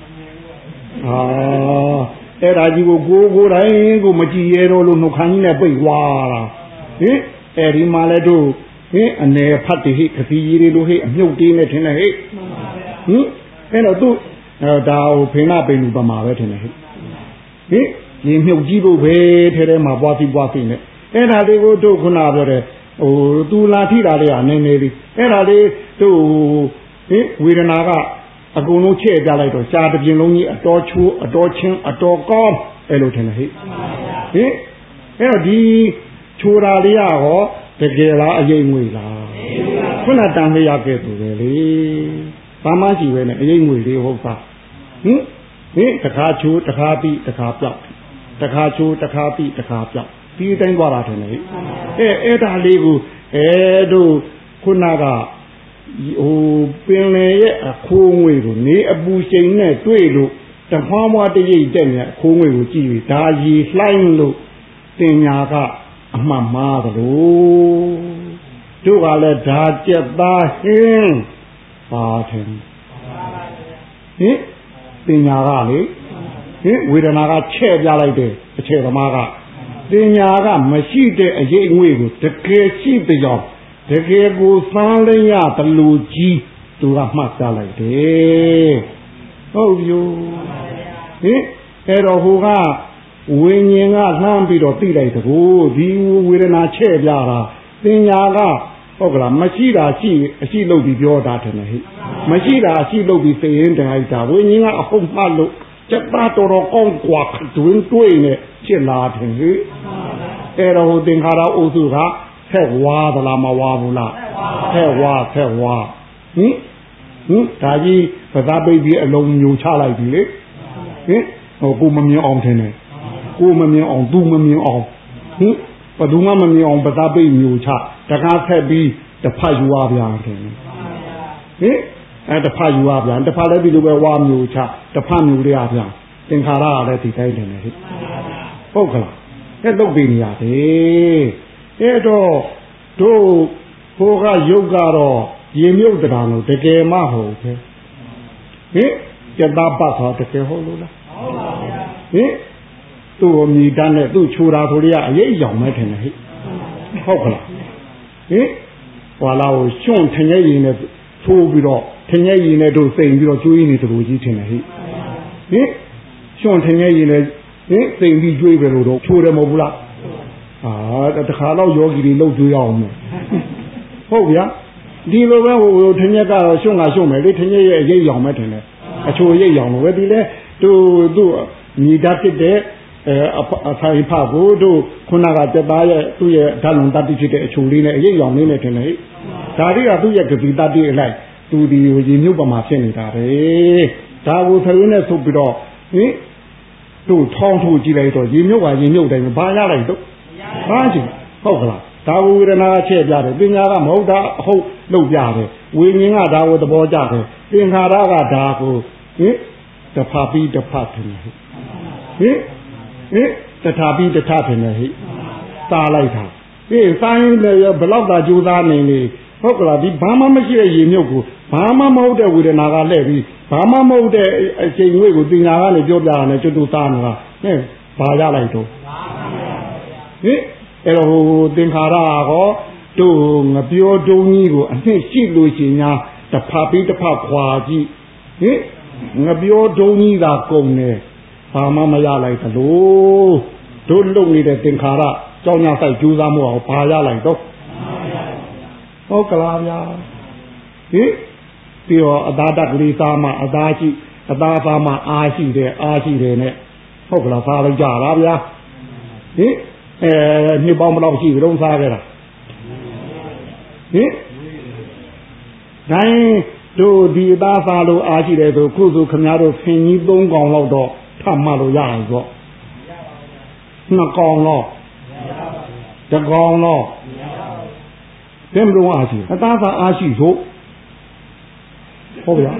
B: အဲ့ဒါကြီးကိုကိုယ်တိုင်းကိုမကြည့်ရတော့လို့နှုတ်ခမ်းကြီးနဲ့ပိတ်သွားတာဟင်အဲ့ဒီမှာလဲတို့ဟင်အနေဖတ်တိဟိခတိကြီးတွေလို့ဟိအမြုပ်သေးနဲ့ထင်တယ်ဟိအဲ့တော့သူဒါဟိုဖိနာပိန်လူပမာပဲထင်တယ်ဟိရေမြုပ်ကြီးဖို့ပဲထဲမှာပွားပြီးနဲ့အဲ့ဒါလေးကိုတို့ခုနပြောတယ်သူလာထိတာလေးကနေနေလေးအဲ့ဒါလေးတို့ဝေဒနာကအကုန်လုံးချဲ့ပြလိုက်တော့ရှားတစ်ပြင်လုံးကြီးအတော်ချိုးအတော်ချင်းအတော်ကောင်းအဲ့လိုထင်တယ်ဟိအဲ့တော့ဒီချိုးတာလေးကဟောတကယ်လားအရေးငွေလားခုနတန်လျက်ကဲဆိုတယ်လေဘာမှရှိပဲနဲ့အရေးငွေလေးဟုတ်သားတခါချိုးတခါပြီးတခါပြောက်တခါချိုးတခါပြီးတခါပြောက်ဒီတိုင်းသွားတာထင်တယ်အဲ့ဒါလေးကိုတို့ခုနကပင်လေရဲ့အခိုးငွေကိုနေအပူချိန်နဲ့တွေ့လို့တဖွားမွားတရိပ်တက်နေအခိုးငွေကိုကြည့်ပြီးဒါရီလှိုင်းလို့တင်ညာကအမှန်မှားသလိုတို့ကလည်းဒါကြက်သားဟင်းပါထင်တင်ညာကလေဝေဒနာကချဲ့ပြလိုက်တယ်အခြေသမားကတင်ညာကမရှိတဲ့အရေးငွေကိုတကယ်ရှိတဲ့ကြောင့်တကယ်ကိုသမ်းလျရတလူကြီးသူကမှတ်သားလိုက်တယ်ဟုတ်ပြီအဲ့တော့ဟိုကဝိညာဉ်ကလှမ်းပြီးတော့သိလိုက်တကူဒီဝေဒနာချဲ့ပြတာပညာကဟုတ်ကလားမရှိတာရှိအရှိလို့ပြီးပြောတာတယ်ဟဲ့မရှိတာအရှိလို့ပြီးသိရင်တည်းတာဝိညာဉ်ကအဟုတ်မှလို့စက်သားတော်တော်ကောင်းกว่าတွင်တွေ့နေဖြစ်လာတယ်ဟဲ့အဲ့တော့ဟိုသင်္ခါရအုပ်စုကဆက်ဝါသလားမဝါဘူးလားဆက်ဝါဒါကြီးပဇာပိတ်ပြီးအလုံးညိုချလိုက်ပြီလေဟိုကိုမမြင်အောင်ထင်တယ်ကိုမမြင်အောင်သူမမြင်အောင်ဘယ်သူမှမမြင်အောင်ပဇာပိတ်ညိုချတကားဆက်ပြီးတဖတ်ယူရပြန်တယ်တဖတ်ယူရပြန်တဖတ်လည်းဒီလိုပဲဝါမျိုးချတဖတ်မျိုးတွေရပြန်သင်္ခါရကလည်းဒီတိုင်းတယ်ဟဲ့ဟုတ်ကလားအဲ့လုတ်ပြီးနေရတယ်အဲ့တော့တို့ဟိုကယုတ်ကတော့ရေမြုပ်တရားလို့တကယ်မဟုတ်ပဲကြက်သားပတ်သွားတကယ်ဟုတ်လို့လားဟုတ်ပါဗျာသူ့ကိုမြည်တတ်နဲ့သူ့ချိုးတာဆိုရအရေးရောင်မဲ့ထင်တယ်ဟဲ့ဟုတ်ကလားဟွာလာကိုရှွန့်ထင်ရဲ့ရင်နဲ့ထိုးပြီးတော့ထင်ရဲ့ရင်နဲ့တို့စိန်ပြီးတော့ကျွေးနေသူလိုကြီးထင်တယ်ဟဲ့ရှွန့်ထင်ရဲ့ရင်နဲ့စိန်ပြီးကျွေးပဲလို့တော့ချိုးတယ်မဟုတ်ဘူးလားတခါတော့ယောဂီတွေလှုပ်ကျွေးအောင်မယ်ဟုတ်ဗျာဒီလိုပဲဟိုထင်ရဲ့ကတော့ရှွန့်မယ်လေထင်ရဲ့ရဲ့အရေးရောင်မဲ့ထင်တယ်အချိုရိပ်ရောင်လို့ပဲဒီလဲသူညီဓာတ်ဖြစ်တဲ့အထိုင်ဖကိုတို့ခုနကစက်သားရဲ့သူ့ရဲ့ဓာတ်လုံတတ္တိဖြစ်တဲ့အချိုလေးနဲ့အရေးရောင်လေးနဲ့ထင်တယ်ဒါတွေကသူ့ရဲ့ဂတိတတ္တိအလိုက်သူဒီရေမြုပ်ပမာဖြစ်နေတာပဲဒါကိုဆရင်းနဲ့ဆုပ်ပြီးတော့တို့ထောင်းထုတ်ကြည့်လိုက်တော့ရေမြုပ်ကရေမြုပ်တယ်ဘာရလိုက်တော့ဘာကြည့်ဟုတ်ကလားဒါဝေဒနာချဲ့ပြတယ်ပညာကမဟုတ်တာအဟုတ်လုပ်ပြတယ်ဝိညာဉ်ကဒါကိုသဘောကျတယ်သင်္ခါရကဒါကိုတဖာပြီးတဖတ်တယ်တထာပြီးတထတယ်ဟိစားလိုက်တာစားရင်လည်းဘလောက်သာကြိုးစားနေလေဟုတ်ကလားဒီဘာမှမရှိတဲ့ရေမြုပ်ကိုဘာမှမဟုတ်တဲ့ဝေဒနာကလှည့်ပြီးဘာမှမဟုတ်တဲ့အချိန်ဝေးကိုတင်ညာကနေပြောပြတာနဲ့ကျွတ်တူစားနေတာဘာရလိုက်တော့အဲ့တော့သင်္ခါရဟောတို့ငပြောတုံးကြီးကိုအနှစ်ရှိလို့ရှိညာတဖာပြီးတဖာခွာကြည့်ငပြောတုံးကြီးသာကုန်တယ်ဘာမှမရလိုက်သလိုတို့လုံနေတဲ့သင်္ခါရကြောင်းညာဆိုင်ကြိုးစားမှုအောင်ဘာရလိုက်တော့ဟုတ်ကလားဗျာပြီးတော့အသာတကလေးသားမှအသာရှိအသာသားမှအားရှိတယ်နဲ့ဟုတ်ကလားသားလိုက်ကြတာဗျာနှစ်ပေါင်းဘယ်လောက်ရှိကြုံစားခဲ့တာတိုင်းတို့ဒီအသားစားလို့အားရှိတယ်ဆိုခုဆိုခင်ဗျားတို့ဖင်ကြီး3កောင်လောက်တော့ထပ်မှလို့ရအောင်ဆို2កောင်လောက်1កောင်လောက်ဘယ်မလို့အားရှိအသားစားအားရှိဆိုဟုတ်ဗျာ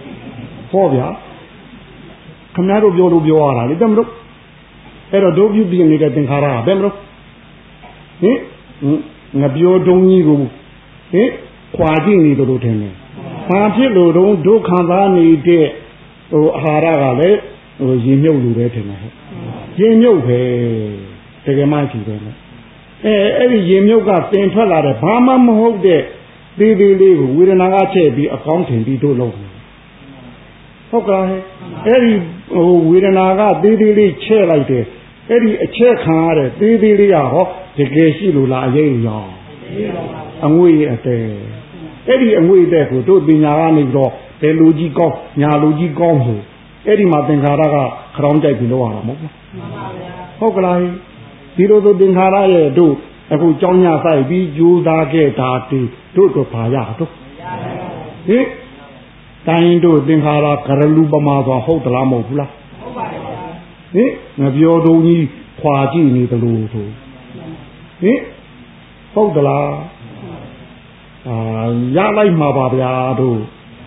B: ခင်ဗျားတို့ပြောလို့ပြောရတာလေဘယ်မလို့အဲ့တော့ဒုပြုပြနေတဲ့သင်္ခါရဘယ်မလို့ငပြောတုံးကြီးကိုခွာကြည့်နေတို့ထင်တယ်ဘာဖြစ်လို့တော့ဒုက္ခသားနေတဲ့အာဟာရကလည်းရင်မြုပ်လို့ပဲထင်တယ်ရင်မြုပ်ပဲတကယ်မှကြည့်တယ်အဲ့ဒီရင်မြုပ်ကပင်ထွက်လာတဲ့ဘာမှမဟုတ်တဲ့သေးသေးလေးကိုဝေဒနာကချဲ့ပြီးအကောင်းထင်ပြီးတို့လုပ်တယ်ဟုတ်ကဲ့အဲ့ဒီဝေဒနာကသေးသေးလေးချဲ့လိုက်တယ်အဲ့ဒီအချက်ခံရတဲ့သေးသေးလေးကဟောတကယ်ရှိလို့လားအရေးရောအငွေ့အတဲအဲ့ဒီအငွေ့တဲ့ကိုတို့ပညာကနေပြီးတော့ဘယ်လူကြီးကောင်းညာလူကြီးကောင်းဆိုအဲ့ဒီမှာသင်္ခါရကခရောင်းကြိုက်ပြီးလောက်ရတာမဟုတ်ဘူးဟုတ်ကလားဒီလိုဆိုသင်္ခါရရဲ့တို့အခုကြောင်းညဆိုင်ပြီးကြိုးစားခဲ့တာတူတို့တော့ဘာရတော့တိုင်းတို့သင်္ခါရကရလူပမာဆိုဟုတ်သလားမဟုတ်ဘူးလားဟုတ်ပါတယ်ငပြောတုံးကြီးခွာကြည့်နေတယ်လို့ဆိုဟုတ်သလားရလိုက်မှာပါဗျာတို့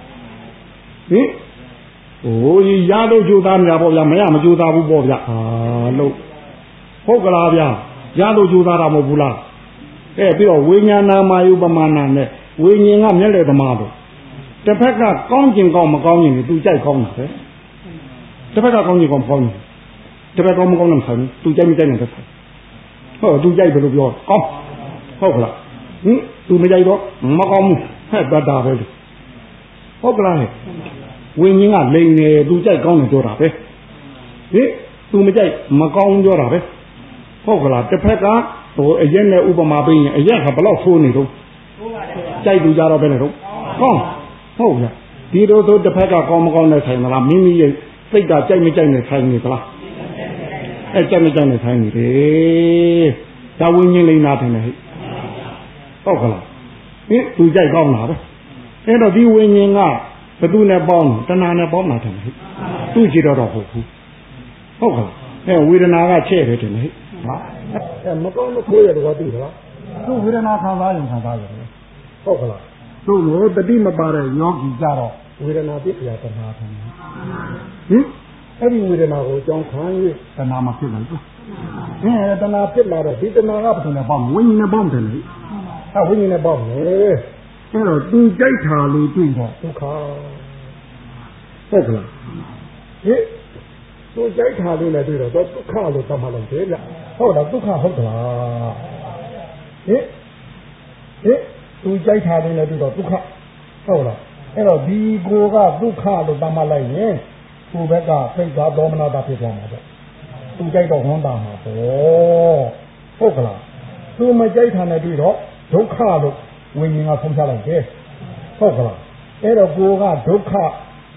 B: ရလို့ကြိုးစားနေတာပေါ့ဗျာမရမကြိုးစားဘူးပေါ့ဗျာလို့ဟုတ်ကလားဗျာရလို့ကြိုးစားတာမဟုတ်ဘူးလားပြီးတော့ဝိညာဏမာယုပမာဏနဲ့ဝိညာဉ်ကမျက်လေသမားတို့တစ်ဖက်ကကောင်းကျင်ကောင်းမကောင်းကျင်သူကြိုက်ကောင်းတာပဲတစ်ဖက်ကကောင်းကျင်ကောင်းမကောင်းကျင်တစ်ဖက်ကောင်းမကောင်းလည်းမဆိုင်ဘူးသူကြိုက်မကြိုက်နဲ့တစ်ဖက်ဟုတ်သူကြိုက်တယ်လို့ပြောကောင်းဟုတ်ကလားသူမကြိုက်တော့မကောင်းဘူးဟဲ့တတ်တာပဲဟုတ်ကလားဝိညာဉ်ကလိန်နေသူကြိုက်ကောင်းတယ်ပြောတာပဲသူမကြိုက်မကောင်းပြောတာပဲဟုတ်ကလားတစ်ဖက်ကအရက်နဲ့ဥပမာပေးရင်အရက်ကဘယ်လောက်ဆိုးနေတော့ကြိုက်သူကြတော့ပဲလေတော့ကောင်းဟုတ်ကဲ့ဒီလိုဆိုတစ်ဖက်ကကောင်းမကောင်းနဲ့ဆိုင်မလားမိမိရဲ့စိတ်ကကြိုက်မကြိုက်နဲ့ဆိုင်နေသလားကြိုက်မကြိုက်နဲ့ဆိုင်နေတယ်ဒါဝိညာဉ်လိန်နာတယ်ဟဲ့ဟုတ်ကလားသူကြိုက်ကောင်းတာပဲအဲ့တော့ဒီဝိညာဉ်ကဘသူနဲ့ပေါင်းတဏှာနဲ့ပေါင်းတာတယ်ဟဲ့သူကြည့်တော့ဟုတ်ဘူးဟုတ်ကလားဝေဒနာကချဲ့တယ်တယ်ဟဲ့မကောင်းလို့ခိုးရတော့သိသလားသူဝေဒနာခံစားရင်ခံစားရတယ်ဟုတ်ကလားသူ့လိုတတိမပါတဲ့ယောဂီကြတော့ဝေဒနာပြည့်ပြတဏှာခံအဲ့ဒီဝေဒနာကိုကြောင်းခံ၍တဏှာမဖြစ်နိုင်ဘူးတဏှာဖြစ်လာတော့ဒီတဏှာကဘယ်လိုလဲပေါင်းဝိညာဉ်နဲ့ပေါင်းတယ်လေဝိညာဉ်နဲ့ပေါင်းတယ်အဲ့တော့သူကြိုက်တာလို့တွေ့တော့ဒုက္ခဟုတ်ကလားသူကြိုက်တာလို့လည်းတွေ့တော့ဒုက္ခလို့သတ်မှတ်လိုက်တယ်ဗျဟုတ်လားဒုက္ခဟုတ်ကလားသူကြိုက်တာလို့လည်းတွေ့တော့ဒုက္ခဟုတ်လားအဲ့တော့ဒီကိုကဒုက္ခလို့သတ်မှတ်လိုက်ရင်ကိုယ်ဘက်ကစိတ်သားဒေါမနတာဖြစ်သွားမှာပေါ့သူကြိုက်တော့ဝမ်းသာမှာပေါ့ဟုတ်ကလားသူမကြိုက်တာနဲ့တွေ့တော့ဒုက္ခလို့ဝိညာဉ်ကဆုံးဖြတ်လိုက်တယ်ဟုတ်ကလားအဲ့တော့ကိုကဒုက္ခ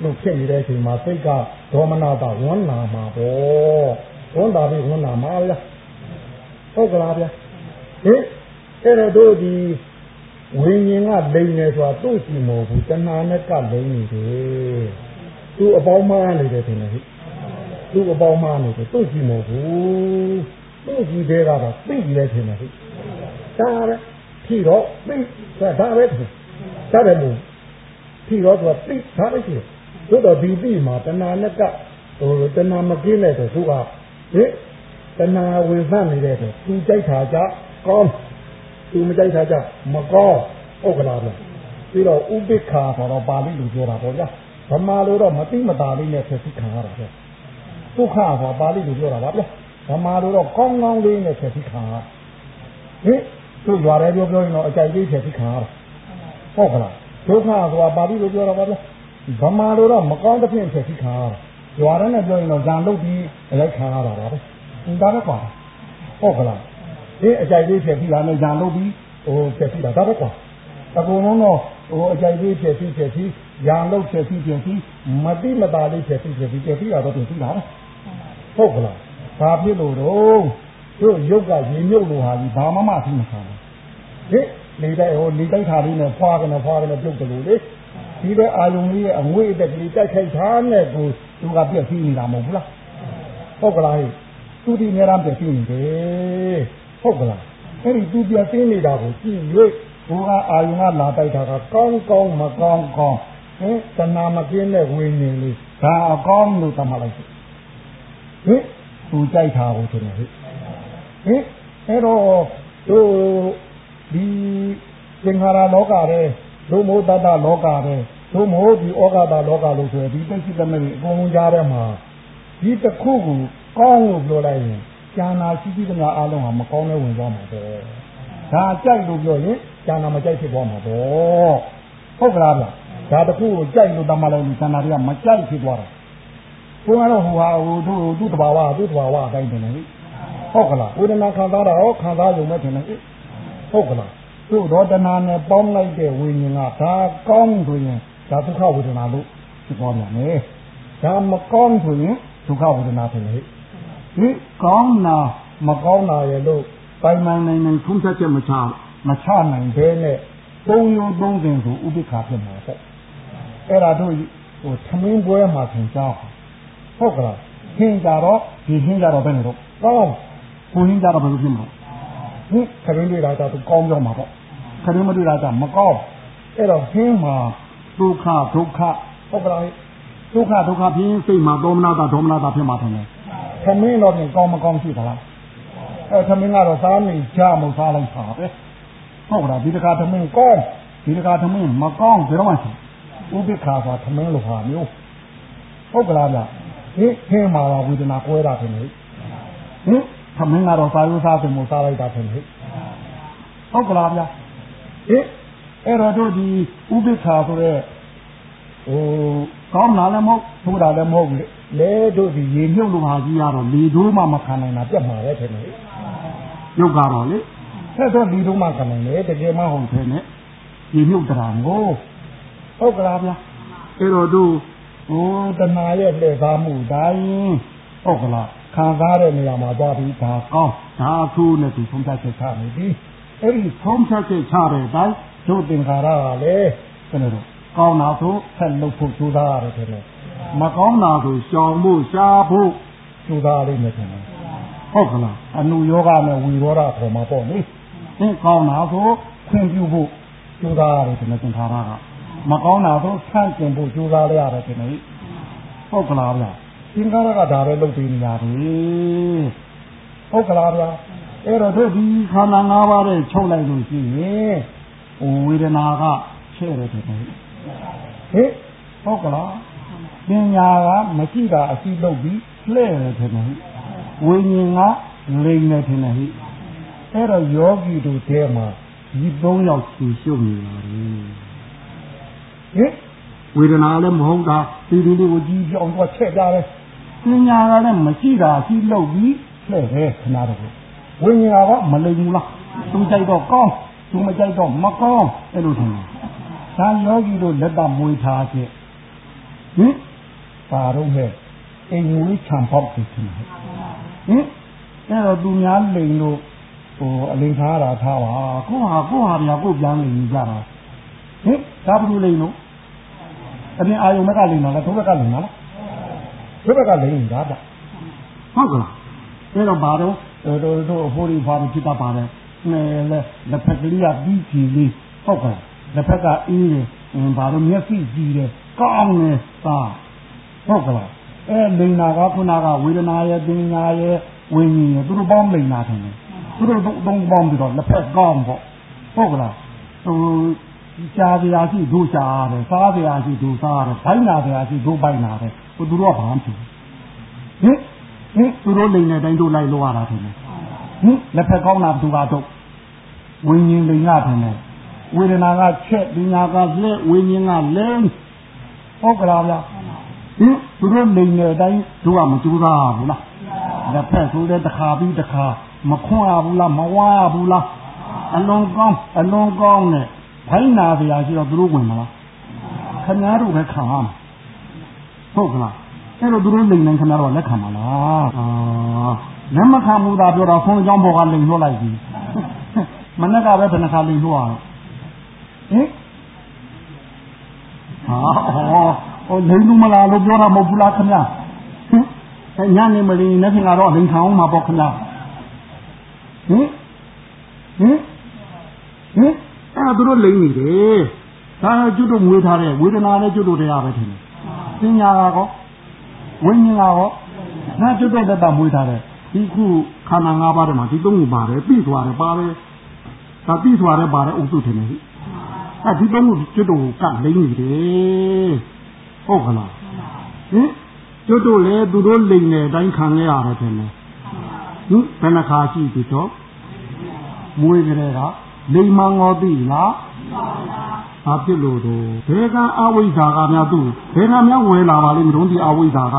B: လို့ဖြစ်နေတဲ့အချိန်မှာစိတ်ကဒေါမနတာဝန်းနာမှာပေါ့ဝန်းတာပြီးဝန်းနာမှာလားဟုတ်ကလားဗျာဟင်အဲ့တော့တို့ဒီဝိညာဉ်ကလိမ့်နေဆိုတာသူ့စီမဟုတ်ဘူးတဏှာနဲ့ကလိမ့်နေတယ်သူ့အပေါင်းမှားနေတယ်ထင်တယ်ဟိသူ့အပေါင်းမှားနေတယ်သူ့စီမဟုတ်ဘူးသူ့စီသေးတာတော့သိတယ်ထင်တယ်ဟိဒါပဲဖြီတော့သိဒါပဲထင်ဒါပဲမို့ဖြီတော့သူကသိဒါပဲရှိတယ်သို့တော့ဒီသိမှာတဏှာနဲ့ကတဏှာမကင်းတဲ့သူကဟိတဏှာဝင်ဆန့်နေတဲ့သူသူကြိုက်တာကြကောင်းသူမကြိုက်တာကြမကောင်းဟုတ်ကလားဗျပြီးတော့ဥပိ္ပခာဆိုတော့ပါဠိလိုပြောတာပေါ့ဗျာဗမာလိုတော့မတိမတာလေးနဲ့ဖြစ်ပြီးခံရတာပဲဒုက္ခဆိုပါဠိလိုပြောတာပါဗျာဗမာလိုတော့ကောင်းကောင်းလေးနဲ့ဖြစ်ပြီးခံရဟင်သူ့ရွာထဲပြောရင်တော့အကြိုက်လေးဖြစ်ပြီးခံရတာဟုတ်ကလားဒုက္ခဆိုတာပါဠိလိုပြောတာပါဗျာဗမာလိုတော့မကောင်းတဲ့ဖြစ်ဖြစ်ပြီးခံရတာရွာထဲနဲ့ပြောရင်တော့ဇံလုတ်ပြီးအလိုက်ခံရတာပါပဲဒါပဲကွာဟုတ်ကလားဒီအကြိုက်လေးဖြစ်ပြီးလာနဲ့ဇံလုတ်ပြီးဖြစ်ပြီးလာဒါပဲကွာအကုန်လုံးတော့အကြိုက်လေးဖြစ်ပြီးဇံလုတ်ဖြစ်ပြီးမတိမတာလေးဖြစ်ပြီးလာတော့ပြင်ပြီးလာပဲဟုတ်ကလားဘာဖြစ်လို့တော့တို့ရုပ်ကရေမြုပ်လို့ဟာကြီးဘာမှမသိမှခံဘူးဟင်နေတိုက်နေတိုက်ထားလေးနဲ့ဖွာကနေပြုတ်တယ်လို့လေဒီပဲအာယုံလေးရဲ့အငွေ့အတက်ကလေးတိုက်ခိုက်ထားနဲ့ကိုသူကပြည့်စည်နေတာမဟုတ်ဘူးလားဟုတ်ကလားသူဒီနေရာပြည့်စည်နေတယ်ဟုတ်ကလားအဲ့ဒီသူပြည့်စည်နေတာကိုကြည့်၍ဘုရားအာယုံကလာတိုက်တာကကောင်းကောင်းမကောင်းကောင်းဟင်တဏှာမကင်းတဲ့ဝိညာဉ်လေးဒါအကောင်းလို့သတ်မှတ်လိုက်ဟင်သူကြိုက်တာကိုဆိုတယ်ဟင်အဲ့တော့တို့ဒီသင်္ခါရလောကတဲ့တို့မို့တတ္တလောကတဲ့တို့မို့ဒီဩဃတာလောကလို့ဆိုရယ်ဒီသိစိတမေအကုန်လုံးကြားထဲမှာဒီတစ်ခုကိုကောင်းလို့ပြောလိုက်ရင်ဉာဏ်နာရှိသမျှအားလုံးဟာမကောင်းတဲ့ဝင်သွားမှာပဲဒါကြိုက်လို့ပြောရင်ဉာဏ်နာမကြိုက်ဖြစ်သွားမှာပေါ့ဟုတ်ကလားဗျဒါတစ်ခုကိုကြိုက်လို့တမလိုက်လို့ဉာဏ်နာတွေကမကြိုက်ဖြစ်သွားတာဘုရားတော့ဟိုဟာသူ့တဘာဝအတိုင်းတင်တယ်ဟုတ်ကလားဝေဒနာခံစားတာဟောခံစားရုံနဲ့တင်တယ်ဟုတ်ကလားသူ့တော့တဏှာနဲ့ပေါင်းလိုက်တဲ့ဝိညာဉ်ကဒါကောင်းဆိုရင်ဒါဒုက္ခဝေဒနာလို့ဖြစ်သွားမှာလေဒါမကောင်းဆိုရင်ဒုက္ခဝေဒနာဖြစ်လေဒီကောင်းနာမကောင်းနာရဲ့လို့ပိုင်ပိုင်နိုင်ထုံးချက်ချက်မချနိုင်ဘဲနဲ့သုံးရုံသုံးစဉ်ဆိုဥပိ္ပခာဖြစ်မှာပေါ့အဲ့ဒါတို့သမင်းပွဲမှာသင်ကြားဟုတ်ကလားဟင်းကြတော့ဒီဟင်းကြတော့ဘယ်နဲ့တော့ကောင်းကိုဟင်းကြတော့ဘယ်လိုဖြစ်မှာဟင်ခရင်တွေ့တာတော့ကောင်းကြောင်းမှာပေါ့ခရင်မတွေ့တာကမကောင်းအဲ့တော့ဟင်းမှာဒုက္ခဟုတ်ကလားဒုက္ခဖြင်းစိတ်မှာဒေါမနတာဖြစ်မှာတယ်ခမင်းတော့ပြင်ကောင်းမကောင်းရှိသလားခမင်းကတော့စားနေကြမစားလိုက်ပါပဲဟုတ်ကလားဒီတခါခမင်းကောင်းဒီတခါခမင်းမကောင်းဘယ်တော့မှဥပိ္ပခာဆိုခမင်းလိုဟာမျိုးဟုတ်ကလားဗျဟင်းမှာဝေဒနာကွဲတာတယ်ဟင်ခမင်းကတော့စားရိုးစားတယ်မို့စားလိုက်တာတယ်ဟုတ်ကလားဗျအဲ့တော့တို့ဒီဥပိ္ပခာဆိုတဲ့ကောင်းတာလည်းမဟုတ်ဆိုးတာလည်းမဟုတ်လေတို့ဒီရေမြုပ်လို့ဟာကြီးရတော့လေတို့မှမခံနိုင်တာပြတ်မှာပဲထင်တယ်ရုပ်ကတော့လေအဲ့တော့လေတို့မှခံနိုင်တယ်တကယ်မှဟုတ်တယ်နဲ့ရေမြုပ်တာကိုဟုတ်ကလားဗျအဲ့တော့တို့တဏှာရဲ့လက်သားမှုတိုင်းဟုတ်ကလားခံစားတဲ့နေရာမှာသွားပြီးဒါကောင်းဒါထိုးနဲ့သူဆုံးဖြတ်ချက်ချနေပြီအဲ့ဒီဆုံးဖြတ်ချက်ချတဲ့အတိုင်းတို့သင်္ခါရကလည်းဘယ်လိုတော့ကောင်းတာဆိုဆက်လုပ်ဖို့ကြိုးစားရတယ်တဲ့မကောင်းတာဆိုရှောင်ဖို့ရှားဖို့ကြိုးစားလိမ့်မယ်တဲ့ဟုတ်ကလားအနုယောဂနဲ့ဝီရောဓခေါ်မှာပေါ့လေသင်ကောင်းတာဆိုခွင့်ပြုဖို့ကြိုးစားရတယ်တဲ့သင်္ခါရကမကောင်းတာဆိုဆန့်ကျင်ဖို့ကြိုးစားရရတယ်တဲ့ဟုတ်ကလားဗျသင်္ခါရကဒါပဲလုပ်ပြီးနေရတယ်ဟုတ်ကလားဗျအဲ့တော့ဒီခန္ဓာ၅ပါးနဲ့ချုပ်လိုက်လို့ရှိရင်ဝေဒနာကချဲ့တယ်တဲ့ဟုတ်ကလားပညာကမရှိတာအရှိလုပ်ပြီးလှဲ့တယ်တဲ့ဝိညာဉ်ကလိမ်နေတယ်အဲ့တော့ယောဂီတို့တဲမှာဒီ၃ယောက်ရှုရှုပ်နေပါတယ်ဝေဒနာလည်းမဟုတ်တာဒီလေးကိုကြီးပြောင်းတော့ချက်ကြတယ်ပညာကလည်းမရှိတာအရှိလုပ်ပြီးလှဲ့တယ်ခဏတော့ဝိညာဉ်ကမလိမ်ဘူးလားသူကြိုက်တော့ကောင်းသူမကြိုက်တော့မကောင်းအဲ့လိုထင်တယ်ဒါယောဂီတို့လက်တမွေးထားတဲ့ပါတော့ဟဲ့အိမ်မွေးချံပေါက်တယ်ခင်ဗျအဲ့တော့သူများလိန်လို့ဟိုအလိန်ထားတာထားပါကိုဟာဗျာကိုပြန်လိန်ကြတာဒါဘယ်လိုလိန်လို့အပြင်အာယုံဘက်ကလိန်တာလားဒုဘက်ကလိန်တာလားဒုဘက်ကလိန်တာဗျဟုတ်ကလားအဲ့တော့ဘာတော့တို့အဖိုးကြီးဘာဖြစ်တာပါလဲလက်ဖက်ကလေးကပြီးကြည့်လေးဟုတ်ကဲ့လက်ဖက်ကအေးတယ်ဘာလို့မျက်စိကြည့်တယ်ကောင်းတယ်သာဟုတ်ကဲ့လိန်နာကခုနကဝေဒနာရဲ့ပညာရဲ့ဝိညာဉ်ရဲ့သူတို့ပေါင်းလိန်နာတယ်သူတို့သုံးပေါင်းပြီးတော့လက်ဖက်ကောင်းပေါ့ဟုတ်ကဲ့ဟိုရှားစရာရှိဒုရှားတယ်စားစရာရှိဒုစားတယ်ဘိုင်းနာစရာရှိဒုဘိုင်းနာတယ်ဟိုသူတို့ကဘာမှမဖြစ်ဘူးသူတို့လိန်တဲ့တိုင်းတို့လိုက်လို့ရတာတယ်လက်ဖက်ကောင်းတာသူကတော့ဝိညာဉ်လိန်ရတယ်ဝေဒနာကချက်ပညာကလက်ဝိညာဉ်ကလဲဟုတ်ကလားဗျာသူတို့လိန်တဲ့အတိုင်းတို့ကမကြိုးစားဘူးလားလက်ဖက်ဆိုတဲ့တစ်ခါပြီးတစ်ခါမခွန်းရဘူးလားမဝါရဘူးလားအလွန်ကောင်းနဲ့ဘိုင်းနာစရာရှိတော့သူတို့ဝင်မလားခင်ဗျားတို့ပဲခံရမှာဟုတ်ကလားအဲ့တော့သူတို့လိန်နေခင်ဗျားတို့လက်ခံပါလားလက်မခံဘူးသာပြောတော့ဖုန်းကြောင်းပေါ်ကလိန်လွှတ်လိုက်ပြီမနေ့ကပဲဘယ်နှခါလိန်လွှတ်ရလိန်လူမလားလို့ပြောတာမဟုတ်ဘူးလားခင်ဗျာညနေမလိန်နဲ့ခင်ဗျားတော့လိန်ခံအောင်မှာပေါ့ခင်ဗျာအဲ့သူတို့လိန်နေတယ်ဒါကျွတ်တို့မွေးထားတဲ့ဝေဒနာနဲ့ကျွတ်တို့တရားပဲထင်တယ်ပညာကောဝိညာဉ်ကောဒါကျွတ်တို့တက်တာမွေးထားတဲ့ဒီခုခန္ဓာ၅ပါးထဲမှာဒီသုံးခုပါတယ်ပြီးသွားတယ်ပါတယ်ဒါပြီးသွားတယ်ပါတယ်အုပ်စုထင်တယ်ဒီသုံးခုကျွတ်တို့ကလိန်နေတယ်ဟုတ်ကလားကျွတ်တို့လည်းသူတို့လိန်နေတိုင်းခံရရတယ်ထင်တယ်ဘယ်နှခါရှိပြီတော့မွေးကြတဲ့ကလိမ္မာငေါသိလားဘာဖြစ်လို့တော့ဘယ်ကအဝိဇ္ဇာကများသူ့ဘယ်ကများဝယ်လာပါလိမ့်မလို့ဒီအဝိဇ္ဇာက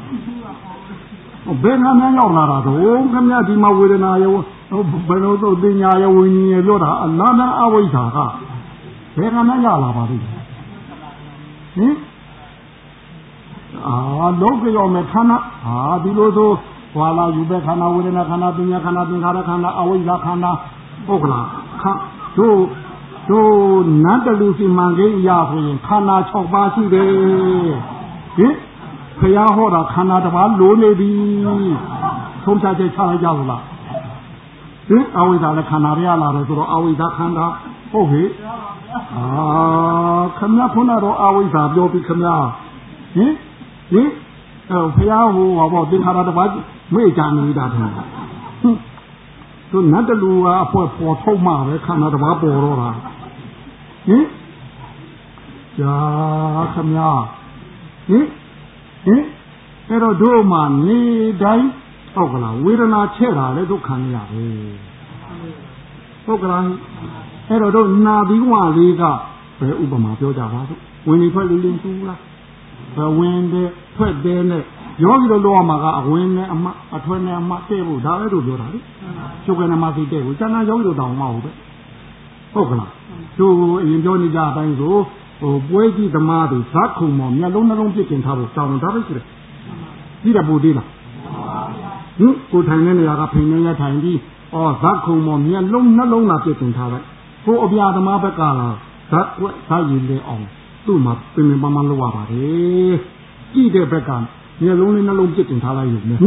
B: ဘယ်ကများရောက်လာတာတော့ခမရဒီမှာဝေဒနာရောဘယ်လိုတော့ပညာရောဝိညာဉ်ရောပြောတာအလားများအဝိဇ္ဇာကဘယ်ကများရလာပါလိမ့်လောကရောမဲ့ခန္ဓာဒီလိုဆိုဟွာလာယူပဲခန္ဓာဝေဒနာခန္ဓာပညာခန္ဓာသင်္ခါရခန္ဓာအဝိဇ္ဇာခန္ဓာဟုတ်ကလားတို့နတ်တလူစီမံကိန်းအရာဆိုရင်ခန္ဓာ6ပါးရှိတယ်ဖရာဟောတာခန္ဓာတစ်ပါးလိုနေပြီသုံးဖြတ်ချက်ချလိုက်ကြလို့လားအဝိဇ္ဇာလည်းခန္ဓာရလာတယ်ဆိုတော့အဝိဇ္ဇာခန္ဓာဟုတ်ဟိခမရခုနတော့အဝိဇ္ဇာပြောပြီးခမရဖရာဟောဘောသင်္ခါရတစ်ပါးမေ့ကြနေတာတယ်တို့နတ်တလူကအဖွဲပေါ်ထုတ်မှပဲခန္ဓာတစ်ပါးပေါ်တော့တာကြာခမညာအဲ့တော့တို့မှနေတိုင်းဟုတ်ကလားဝေဒနာချဲ့တာလေတို့ခံရတယ်ဟုတ်ကလားအဲ့တော့တို့နာပြီးဝလေးကဘယ်ဥပမာပြောကြပါစို့ဝင်နေထွက်လေးသူလားဝင်တဲ့ထွက်တဲ့နဲ့ယောဂီတို့လောမှာကအဝင်နဲ့အမအထွက်နဲ့အမတဲ့ဖို့ဒါပဲတို့ပြောတာလေချုပ်ကနေမှသိတဲ့ကိုကျန်တာယောဂီတို့တောင်းမဟုတ်ပဲဟုတ်ကလားတို့အရင်ပြောနေကြအတိုင်းဆိုပွဲကြီးသမားတွေဇက်ခုံမောမျက်လုံးနှလုံးပြစ်တင်ထားဖို့တောင်းတာပဲရှိတယ်ပြီးတယ်ပို့သေးလားကိုထိုင်တဲ့နေရာကဖိနေရထိုင်ပြီးဇက်ခုံမောမျက်လုံးနှလုံးလာပြစ်တင်ထားလိုက်ကိုအပြာသမားဘက်ကလာဇက်ကွက်ဇက်ရည်လေအောင်သူ့မှာပင်ပန်းပန်းလောက်ရပါတယ်ကြည့်တဲ့ဘက်ကမျက်လုံးလေးနှလုံးပြစ်တင်ထားလိုက်ရုံနဲ့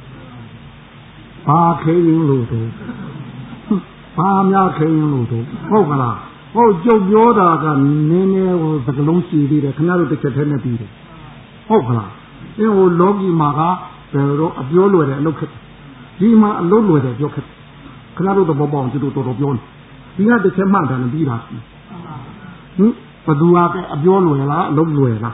B: ဘာခဲရင်လို့တော့ဘာများခဲရင်လို့တော့ဟုတ်ကလားဟုတ်ကြုတ်ပြောတာကနည်းနည်းဟိုသကလုံးရှိသေးတယ်ခင်ဗျားတို့တစ်ချက်တည်းနဲ့ပြီးတယ်ဟုတ်ကလားဟိုလောကီမှာကဘယ်လိုအပြောလွယ်တယ်အလုပ်ခက်ဒီမှာအလုပ်လွယ်တယ်ပြောခက်ခင်ဗျားတို့သဘောပေါက်အောင်သူတို့တော်တော်ပြောနေဒီကတစ်ချက်မှန်တယ်ပြီးတာဘသူကအပြောလွယ်လားအလုပ်လွယ်လား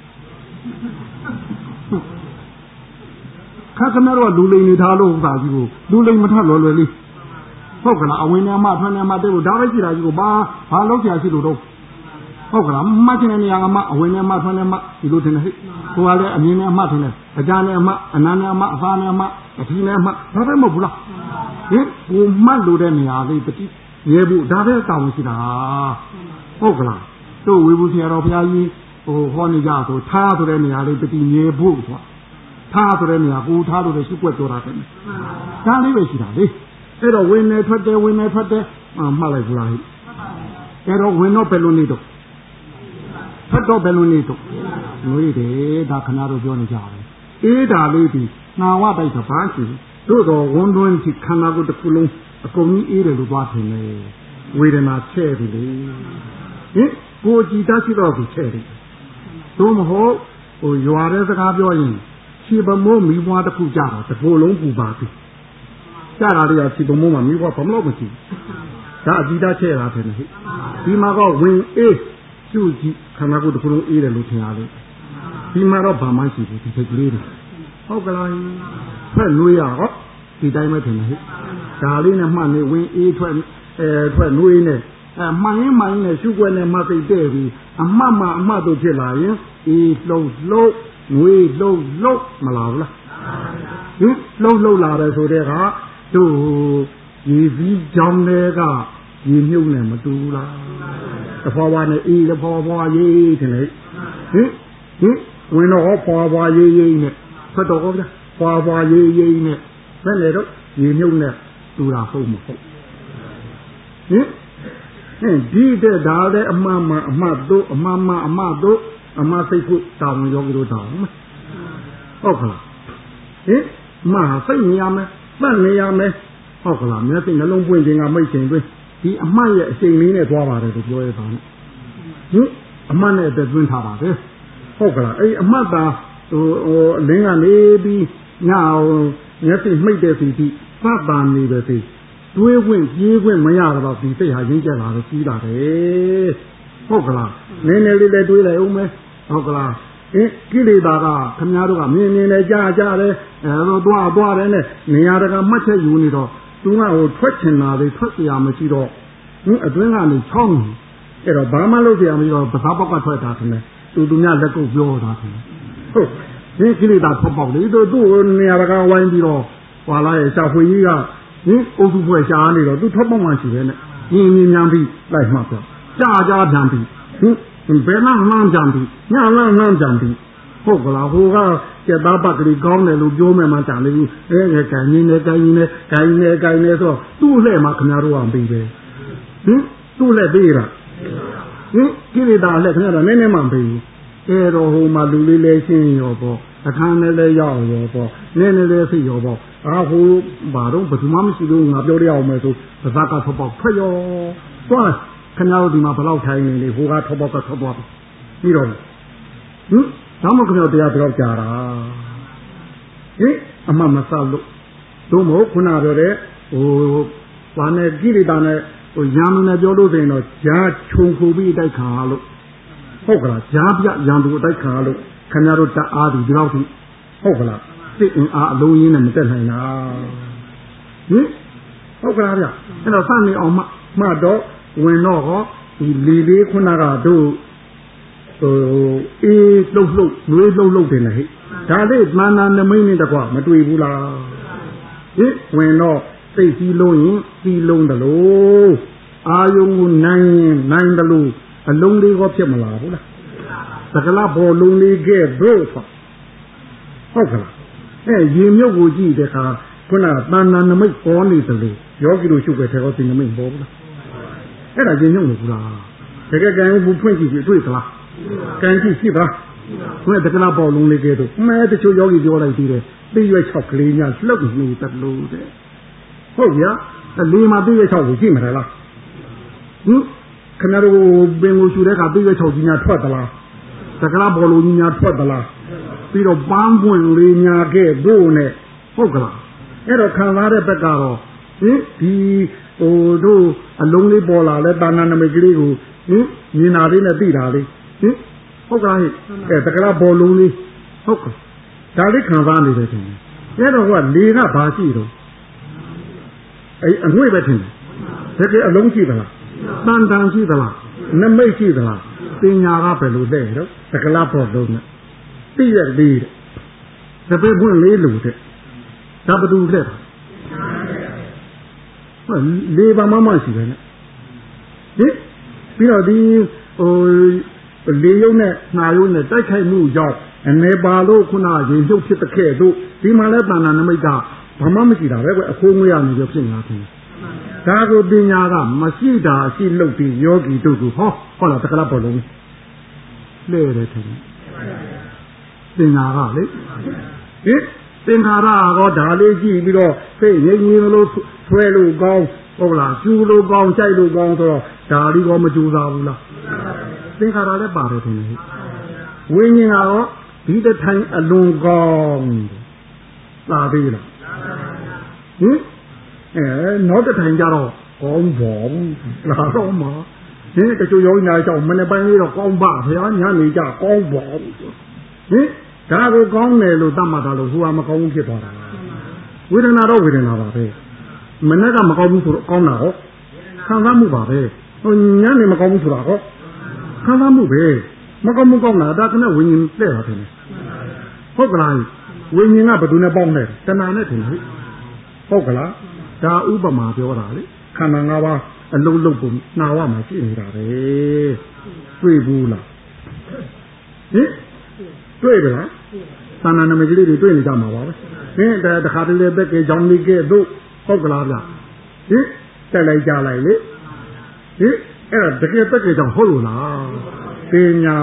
B: ခါကမရောလူလိန်နေထားလို့ပါကြီးကိုလူလိန်မထလွယ်လွယ်လေးဟုတ်ကလားအဝင်နေမှထွန်းနေမှတဲ့ကိုဒါပဲကြည့်တာကြီးကိုဘာလောက်ပြရှိလို့တော့ဟုတ်ကလားမှတ်ချင်တဲ့နေရာကမှအဝင်နေမှထွန်းနေမှဒီလိုထင်တယ်ဟဲ့ကိုကလည်းအမြင်နဲ့မှတ်ထင်တယ်အကြနဲ့မှအနမ်းနဲ့မှအဖားနဲ့မှအထီးနဲ့မှဒါပဲမဟုတ်ဘူးလားကိုမှတ်လို့တဲ့နေရာလေးတတိရဲဘူးဒါပဲတောင်းရှိတာဟုတ်ကလားတို့ဝေဘူးဆရာတော်ဘုရားကြီးဟောနေကြဆိုထားဆိုတဲ့နေရာလေးတတိမြေဖို့ဆိုထားဆိုတဲ့နေရာကိုထားလို့လည်းရှိပွက်ပြောတာတယ်ဒါလေးပဲရှိတာလေအဲ့တော့ဝင်နေထွက်တယ်ဝင်နေထွက်တယ်မှတ်လိုက်ဘူးလားဟဲ့အဲ့တော့ဝင်တော့ဘယ်လိုနေတော့ဖတ်တော့ဘယ်လိုနေတော့ငွေတယ်ဒါခဏတော့ပြောနေကြတယ်အေးဒါလေးဒီနာဝတိုက်တာဘာရှိတို့တော့ဝန်တွင်းဒီခန္ဓာကိုယ်တစ်ခုလုံးအကုန်ကြီးအေးတယ်လို့သွားထင်တယ်ဝေဒနာချဲ့ပြီလေဟင်ကိုကြည်တတ်ရှိတော့ကိုချဲ့တယ်သို့မဟုတ်ရွာတဲ့စကားပြောရင်ခြေပမိုးမိဘွားတစ်ခုကြတော့တစ်ကိုယ်လုံးပူပါပြီကြတာတွေကခြေပမိုးမှာမိဘွားဘာမလို့မရှိဒါအကြည်တတ်ချဲ့တာထင်တယ်ဟဲ့ဒီမှာကဝင်အေးကျူကြည့်ခန္ဓာကိုယ်တစ်ခုလုံးအေးတယ်လို့ထင်ရတယ်ဒီမှာတော့ဘာမှရှိဘူးဒီစိတ်ကလေးတွေဟုတ်ကလားဖက်လွေးရဟောဒီတိုင်းပဲထင်တယ်ဟဲ့ဒါလေးနဲ့မှတ်နေဝင်အေးထွက်နွေးနဲ့မှန်ရင်နဲ့ရှုွက်နဲ့မှတ်သိတဲ့ပြီးအမှတ်မှအမှတ်တို့ဖြစ်လာရင်အေးလှုပ်နွေးလှုပ်မလာဘူးလားဟင်လှုပ်လာတယ်ဆိုတဲ့ကတို့ရေစည်းကြောင်းတွေကရေမြုပ်နဲ့မတူဘူးလားတဖွာဖွာနဲ့အေးတဖွာဖွာရေးထင်လေဟင်ဝင်တော့ဖွာရေးနဲ့ဖတ်တော့ဗျာဖွာရေးနဲ့ဘယ်လေတော့ရေမြုပ်နဲ့တူတာဟုတ်မဟုတ်ဟင်ဒီတဲ့ဒါလည်းအမှတ်တို့အမှစိတ်ဖို့တောင်းရောတို့တောင်းမဟုတ်ကလားဟင်စိတ်နေရမယ်မှတ်နေရမယ်ဟုတ်ကလားမျက်စိနှလုံးပွင့်ခြင်းကမိတ်ခြင်းတွင်ဒီအမှတ်ရဲ့အချိန်လေးနဲ့သွားပါတယ်လို့ပြောရတာနဲ့ဟင်အမှတ်နဲ့အသက်သွင်းထားပါတယ်ဟုတ်ကလားအဲ့အမှတ်သာလင်းကနေပြီးညမျက်စိမှိတ်တဲ့စီတိသတ်တာနေပဲစီတွေးဝင်ပြေးဝင်မရတော့ဒီစိတ်ဟာရင်းကျက်လာတော့ကြီးလာတယ်ဟုတ်ကလားနည်းနည်းလေးလည်းတွေးလိုက်အောင်မယ်ဟုတ်ကလားကိလေသာကခင်ဗျားတို့ကမြင်နဲ့ကြားတယ်သွားတယ်နဲ့နေရာတကာမှတ်ချက်ယူနေတော့သူကထွက်ချင်တာလေထွက်เสียမရှိတော့အတွင်းကနေချောင်းအဲ့တော့ဘာမှလုပ်เสียမရှိတော့ပစားပေါက်ကထွက်တာခင်ဗျသူများလက်ကုပ်ပြောတာခင်ဟုတ်ဒီကိလေသာထွက်ပေါက်လေသူနေရာတကာဝိုင်းပြီးတော့ဟွာလာရဲ့ရှာဖွေကြီးကအုပ်စုဖွဲ့ရှားနေတော့သူထွက်ပေါက်မှရှိတယ်နဲ့မြင်မြန်ပြီးလိုက်မှပြောကြားပြန်ပြီးဘယ်နှမ်းကြံပြီးညနှမ်းကြံပြီးဟုတ်ကလားဟိုကကျက်သားပတ်ကလေးကောင်းတယ်လို့ပြောမယ်မှကြံနေဘူးငယ်ကန်နေဆိုသူ့လှဲ့မှာခင်ဗျားတို့ကပြီးပဲသူ့လှဲ့ပြီးတာကိလေသာလှဲ့ခင်ဗျားတို့နည်းနည်းမှပြီးအဲ့တော့ဟိုမှာလူလေးလဲရှင်းရောပေါ့အခန်းနဲ့လဲရောက်ရောပေါ့နည်းနည်းလေးသိရောပေါ့ဟိုဘာတော့ဘယ်သူမှမရှိလို့ငါပြောရအောင်မယ်ဆိုပဇာကထွက်ပေါက်ထွက်ရောသွားခင်ဗျားတို့ဒီမှာဘယ်လောက်ထိုင်နေလေဟိုကထွက်ပေါက်ကထွက်သွားပြီးတော့ဒါမှခင်ဗျားတရားဘယ်လောက်ကြာတာအမှမဆလို့တို့မဟုတ်ခုနပြောတဲ့ဘာနဲ့ကိလေသာနဲ့ညာမနဲ့ပြောလို့ဆိုရင်တော့ဂျာခြုံခုပြီးတိုက်ခါလို့ဟုတ်ကလားဂျာပြရံသူတိုက်ခါလို့ခင်ဗျားတို့တအားဒီလောက်ထိဟုတ်ကလားစိတ်အင်အားအလုံးရင်းနဲ့မတက်နိုင်တာဟုတ်ကလားဗျအဲ့တော့စနေအောင်မှတော့ဝင်တော့ဟောဒီလေလေးခုနကတို့အေးလှုပ်နွေးလှုပ်တယ်လေဟဲ့ဒါလေးမာနာနမိတ်နဲ့တကွမတွေ့ဘူးလားဝင်တော့စိတ်ကြီးလုံးရင်ကြီးလုံးတယ်လို့အာယုံကိုနိုင်တယ်လို့အလုံးလေးကောဖြစ်မလားဘူးလားသကလာဘောလုံးလေးကဲတို့ဟုတ်ကလားရေမြုပ်ကိုကြည့်တဲ့အခါခုနတဏ္ဍာနမိတ်ပေါ်နေတယ်လို့ယောဂီတို့ရှုပ်ခဲ့တဲ့ဟောဒီနမိတ်ပေါ်ဘူးလားအဲ့ဒါရေမြုပ်နေဘူးလားတကယ်ကံဘူးဖွင့်ကြည့်ပြီးတွေ့သလားကံကြည့်ရှိပါခုနတကလာပေါ်လုံးလေးကဲတော့မဲတချို့ယောဂီပြောလိုက်သေးတယ်ပြည့်ရွက်6ကလေးများလှုပ်နေတယ်လို့တဲ့ဟုတ်ဗျာလေးမှာပြည့်ရွက်6ကိုကြည့်မလားခဏတော့ပင်ကိုရှူတဲ့အခါပြည့်ရွက်6ကြီးများထွက်သလားတကလာပေါ်လုံးကြီးများထွက်သလားပြီးတော့ပန်းပွင့်လေးများကဲတို့နဲ့ဟုတ်ကလားအဲ့တော့ခံစားတဲ့ဘက်ကတော့ဒီတို့အလုံးလေးပေါ်လာလဲတာနာနမိတ်ကလေးကိုမြင်တာလေးနဲ့သိတာလေးဟုတ်ကဲ့တကလားဘောလုံးလေးဟုတ်ကဲ့ဒါလေးခံစားနေတယ်ထင်တယ်အဲ့တော့ကလေကဘာရှိတော့အငွေ့ပဲထင်တယ်တကယ်အလုံးရှိသလားတန်ရှိသလားနမိတ်ရှိသလားပညာကဘယ်လိုလဲတော့တကလားဘောလုံးနဲ့သိရသေးတယ်တပည့်ပွင့်လေးလို့တဲ့ဒါဘယ်သူလဲလေးပါမရှိပဲနဲ့ပြီးတော့ဒီလေယုံနဲ့နှာယုံနဲ့တိုက်ခိုက်မှုကြောင့်အနေပါလို့ခုနရေရုပ်ဖြစ်တဲ့ခဲ့တို့ဒီမှာလဲတဏ္ဍာနမိတ်ကဘာမှမရှိတာပဲကွအခိုးငွေရနေရဖြစ်နေတာဖြစ်ဒါကိုပညာကမရှိတာရှိလို့ပြီးယောဂီတို့ကဟောဟုတ်လားတက္ကရာပေါ်လုံးလဲတယ်ထင်ပညာကလေဟင်သင်္ခါရကောဒါလေးကြည့်ပြီးတော့စိတ်ငြိမ်ငြိမ်လို့ဆွဲလို့ကောင်းဟုတ်လားကျူလို့ကောင်းကြိုက်လို့ကောင်းဆိုတော့ဒါလေးကောမကြိုးစားဘူးလားသင်္ခါရလည်းပါတယ်ထင်တယ်ဝိညာဉ်ကတော့ဒီတထိုင်အလွန်ကောင်းသာသေးလားဟင်နောက်တစ်ထိုင်ကြတော့ကောင်းပါဘူးလာတော့မှာဒီတချို့ရောညာကြောင့်မနေ့ပိုင်းလေးတော့ကောင်းပါဗျာညနေကြကောင်းပါဘူးဟင်ဒါကိုကောင်းတယ်လို့သတ်မှတ်တာလို့ဟိုကမကောင်းဘူးဖြစ်သွားတာဝေဒနာတော့ဝေဒနာပါပဲမနေ့ကမကောင်းဘူးဆိုတော့ကောင်းတာဟောခံစားမှုပါပဲဟိုညနေမကောင်းဘူးဆိုတာဟောခံစားမှုပဲမကောင်းမှုကောင်းတာဒါကနဲ့ဝိညာဉ်တဲ့တာတယ်ဟုတ်ကလားဝိညာဉ်ကဘယ်သူနဲ့ပေါင်းလဲတဏှာနဲ့ထင်တယ်ဟုတ်ကလားဒါဥပမာပြောတာလေခန္ဓာ၅ပါးအလုံးလုံးပုံနှာဝမှာရှိနေတာပဲတွေ့ဘူးလားဟင်တွေ့ကြလားသဏ္ဍာန်နမိတ်ကလေးတွေတွေ့နေကြမှာပါပဲဟင်တခါတလေဘက်ကကြောင်းလေးကဲတို့ဟုတ်ကလားဗျဟင်တက်လိုက်ကြလိုက်လေဟင်အဲ့ဒါတကယ်ဘက်ကကြောင်းဟုတ်လို့လားပညာ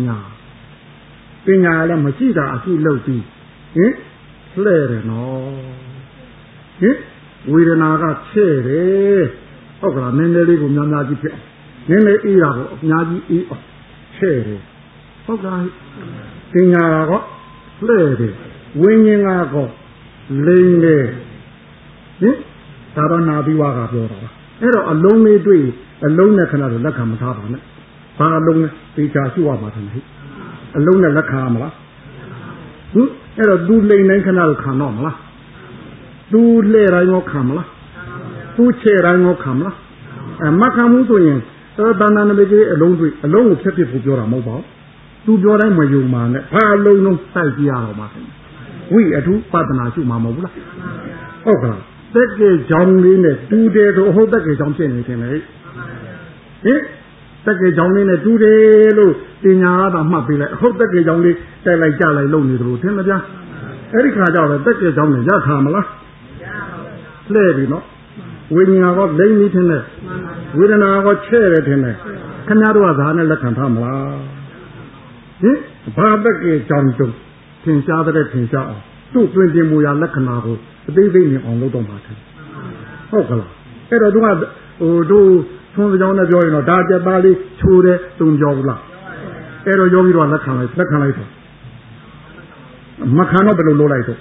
B: လည်းမရှိတာအရှိလို့ပြီးဟင်လှဲ့တယ်နော်ဟင်ဝေဒနာကချဲ့တယ်ဟုတ်ကလားနည်းနည်းလေးကိုများများကြီးဖြစ်နည်းနည်းအေးတာကိုအများကြီးအေးအောင်ချဲ့တယ်ဟုတ်ကလားပညာကလှဲ့တယ်ဝိညာဉ်ကတော့လိမ့်တယ်ဟင်ဒါတော့နာပြီးွားကပြောတာပါအဲ့တော့အလုံးလေးတွေ့အလုံးနဲ့ခဏတော့လက်ခံမထားပါနဲ့ဘာအလုံးလဲသေချာရှိရမှာတယ်ဟိအလုံးနဲ့လက်ခံမလားဟင်အဲ့တော့သူလိမ့်တိုင်းခဏတော့ခံတော့မလားသူလှဲ့တိုင်းရောခံမလားသူချဲ့တိုင်းရောခံမလားမခံဘူးဆိုရင်တဏ္ဍာနမိတ်ကြီးအလုံးတွေ့အလုံးကိုဖြတ်ပြဖို့ပြောတာမဟုတ်ပါဘူးသူပြောတိုင်းမယုံပါနဲ့ဘာအလုံးလုံးစိုက်ကြည့်ရတော့မှာဝိအထုပဒနာရှုမှာမဟုတ်ဘူးလားဟုတ်ကလားတက်ကဲကြောင်းလေးနဲ့တူတယ်ဆိုဟုတ်တက်ကဲကြောင်းဖြစ်နေတယ်လေဟင်တက်ကဲကြောင်းလေးနဲ့တူတယ်လို့ပညာရတာမှတ်ပေးလိုက်ဟုတ်တက်ကဲကြောင်းလေးတိုက်လိုက်ကြလိုက်လုပ်နေတယ်လို့ထင်မလားအဲ့ဒီခါကျတော့တက်ကဲကြောင်းနဲ့ရထားမလားလှဲ့ပြီနော်ဝိညာဉ်ကလိမ့်ပြီးထင်တယ်ဝေဒနာကချဲ့တယ်ထင်တယ်ခင်ဗျားတို့ကဒါနဲ့လက်ခံထားမလားဟင်ဘာတက်ကဲကြောင်းတုံးသင်ရှားတဲ့သင်ရှားအောင်သူ့တွင်တင်မူရာလက္ခဏာကိုအသေးစိတ်မြင်အောင်လုပ်တော့မှာတယ်ဟုတ်ကလားအဲ့တော့သူကတို့သွန်ကြောင်းနဲ့ပြောရင်တော့ဒါကြက်သားလေးချိုးတယ်တုံပြောဘူးလားအဲ့တော့ယောဂီတို့ကလက်ခံလိုက်တော့မခံတော့ဘယ်လိုလုပ်လိုက်တော့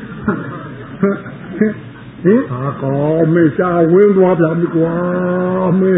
B: ဟင်ဟာကောမေရှာဝင်းသွားပြန်ပြီကွာမေ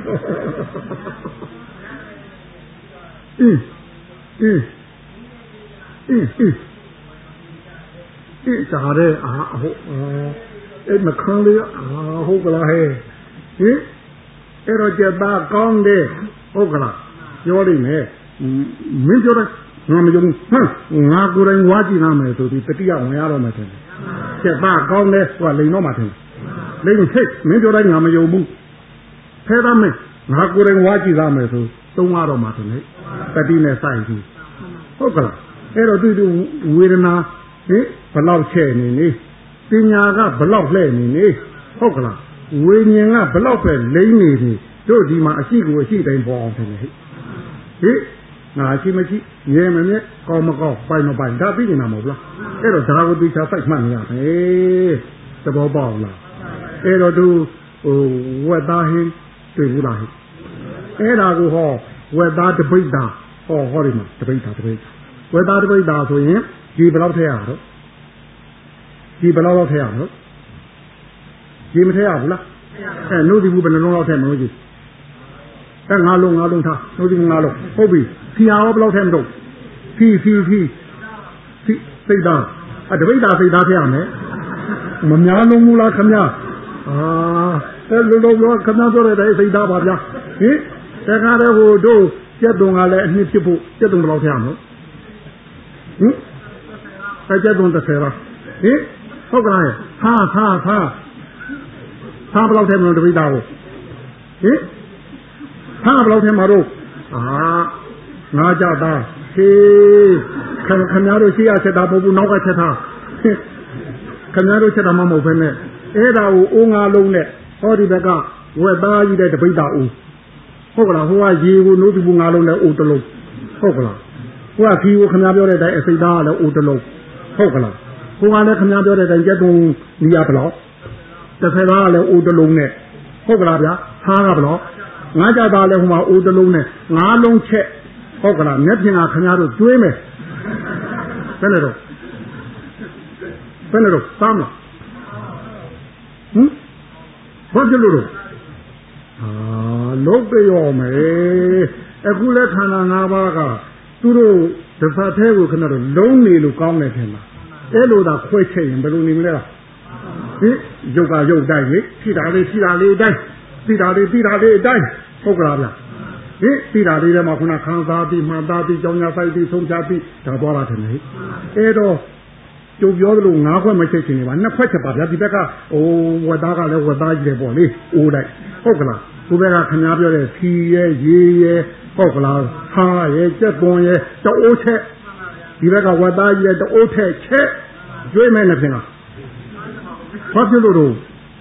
B: ရှားတဲ့ဟုတ်အဲ့မခံလေဟုတ်ကလားဟဲ့ဟင်အဲ့တော့ကြက်သားကောင်းတယ်ဟုတ်ကလားပြောလိမ့်မယ်မင်းပြောတဲ့ငါမယုံငါကိုယ်တိုင်ဝါကြည့်နာမယ်ဆိုပြီးတတိယဝင်ရတော့မယ်တဲ့ကျက်သားကောင်းတယ်ဟိုလိန်တော့မှထင်လိန်ဟိတ်မင်းပြောတိုင်းငါမယုံဘူးဖဲသားမင်းငါကိုယ်တိုင်ဝါကြည့်သားမယ်ဆိုသုံးရတော့မှထင်လေတတိနဲ့စိုက်ကြည့်ဟုတ်ကလားအဲ့တော့သူဝေဒနာဟင်ဘလောက်ချဲ့နေနေပညာကဘလောက်လှဲ့နေနေဟုတ်ကလားဝိညာဉ်ကဘလောက်ပဲလိမ့်နေနေတို့ဒီမှာအရှိကိုအရှိတိုင်းပေါ်အောင်ထင်လေဟိငါရှိမရှိရဲမမြဲကောင်းမကောင်းပိုင်မပိုင်ဒါပြီးနေတာမဟုတ်လားအဲ့တော့ဒါကိုသိချာစိုက်မှတ်နေရမယ်သဘောပေါက်လားအဲ့တော့သူဝက်သားဟင်းတွေ့ဘူးလားဟဲ့အဲ့ဒါကိုဟောဝက်သားတပိတ်သားဟောဒီမှာတပိတ်သားဝက်သားတပိတ်သားဆိုရင်ဒီဘယ်လောက်ထည့်ရတော့ဒီဘယ်လောက်ထည့်ရတော့ဒီမထည့်ရဘူးလားအဲ့နို့ဒီဘူးဘယ်နှလုံးလောက်ထည့်မလို့ကြီးအဲ့ငါလုံးထားနို့ဒီငါလုံးဟုတ်ပြီဖီဟာရောဘယ်လောက်ထည့်မတော့ဖီစိတ်သားတပိတ်သားစိတ်သားထည့်ရမယ်မများလုံးဘူးလားခင်ဗျာအဲ့လိုလိုပြောခင်ဗျားပြောတဲ့စိတ်သားပါဗျာဟင်တခါတည်းဟိုတို့ကျက်တုံကလည်းအနှစ်ဖြစ်ဖို့ကျက်တုံဘယ်လောက်ထည့်ရမလို့ဟင်ကျက်တုံ30လားဟင်ဟုတ်ကလားဟာဘယ်လောက်ထည့်မလို့တပိတ်သားကိုဟင်ဟာဘယ်လောက်ထည့်မှာတော့ငါကြတာဟေးခင်ဗျားတို့ရှိရချက်တာမဟုတ်ဘူးနောက်ကချက်တာခင်ဗျားတို့ချက်တာမှမဟုတ်ဘဲနဲ့အဲ့ဒါကိုအိုးငါလုံးနဲ့ဟောဒီဘက်ကဝက်သားကြီးတဲ့တပိတ်တာအိုးဟုတ်ကလားဟိုကရေကိုနိုးပြီးငါလုံးနဲ့အိုးတလုံးဟုတ်ကလားဟိုကခီကိုခင်ဗျားပြောတဲ့အတိုင်းအစိတ်သားကလည်းအိုးတလုံးဟုတ်ကလားဟိုကလည်းခင်ဗျားပြောတဲ့အတိုင်းကျက်တုံနီးရဘလောက်တစ်ဖက်သားကလည်းအိုးတလုံးနဲ့ဟုတ်ကလားဗျာဟားကဘလောက်ငါကြတာလည်းဟိုမှာအိုးတလုံးနဲ့ငါလုံးချက်ဟုတ်ကလားမျက်ပြင်ကခင်ဗျားတို့ကျွေးမယ်ဘယ်နဲ့တော့သားမလားဘာကြလို့လို့လုံးပြောမယ်အခုလက်ခန္ဓာ၅ပါးကသူတို့တစ်ဖက်သေးကိုခင်ဗျားတို့လုံးနေလို့ကောင်းတယ်ထင်လားအဲ့လိုသာခွဲချက်ရင်ဘယ်လိုနေမလဲဟင်ရုပ်ကရုပ်တိုင်းလေထိတာလေးအတိုင်းသိတာလေးအတိုင်းဟုတ်ကလားဗျဟင်သိတာလေးထဲမှာခုနခံစားပြီးမှန်သားပြီးကြောင်းညာဆိုင်ပြီးဆုံးဖြတ်ပြီးဒါသွားတာတယ်လေအဲ့တော့ကျုပ်ပြောသလို၅ခွက်မချက်ချင်နေပါနှစ်ခွက်ချက်ပါဗျာဒီဘက်ကဝက်သားကလည်းဝက်သားကြီးတယ်ပေါ့လေအိုးလိုက်ဟုတ်ကလားဒီဘက်ကခင်ဗျားပြောတဲ့ခီရဲ့ရေရဲ့ဟုတ်ကလားဟာရဲ့ကြက်သွန်ရဲ့တအိုးချက်ဒီဘက်ကဝက်သားကြီးရဲ့တအိုးထက်ချက်ကျွေးမယ်နဲ့ဖြစ်လားဘာဖြစ်လို့တော့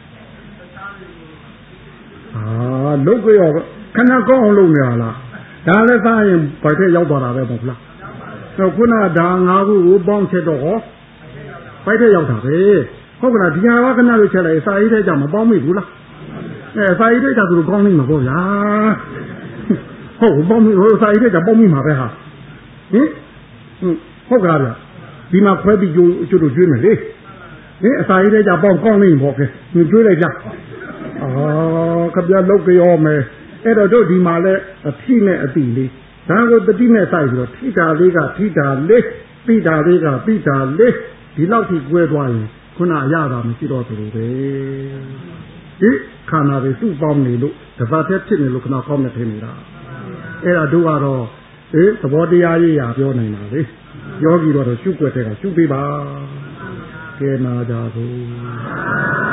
B: လုတ်ကြရောခဏကောင်းအောင်လုပ်နေရလားဒါလည်းစားရင်ဘိုက်ထဲရောက်သွားတာပဲပေါ့လားတော့ခုနဒါ၅ခုကိုပေါင်းချက်တော့ဟောဘိုက်ထဲရောက်တာပဲဟုတ်ကလားဒီဟာကခဏလို့ချက်လိုက်စာရေးထဲကြမပေါင်းမိဘူးလားစာရေးထဲကြသူတို့ကောင်းနေမှာပေါ့ဗျာဟုတ်ပေါင်းမိစာရေးထဲကြပေါင်းမိမှာပဲဟာဟင်ဟုတ်ကလားဗျဒီမှာခွဲပြီးကျိုးတို့ကျွေးမယ်လေအစာရေးထဲကြပေါင်းကောင်းနေပေါ့ကဲညကျွေးလိုက်ကြခပြလုတ်ကြောမယ်အဲ့တော့တို့ဒီမှာလဲအထိနဲ့အတိလေးဒါကိုတတိနဲ့စိုက်ပြီးတော့ထိတာလေးကထိတာလေးပိတာလေးကပိတာလေးဒီလောက်ထိကွဲသွားရင်ခုနရတာမရှိတော့ဘူးပဲဒီခန္ဓာတွေစုပေါင်းနေလို့တစ်ပတ်တည်းဖြစ်နေလို့ခဏကောင်းနေထင်နေတာအဲ့ဒါတို့ကတော့သဘောတရားရေးရာပြောနိုင်ပါလေယောဂီတော့ရှုွက်တဲ့ကရှုပေးပါကဲနာကြဘူး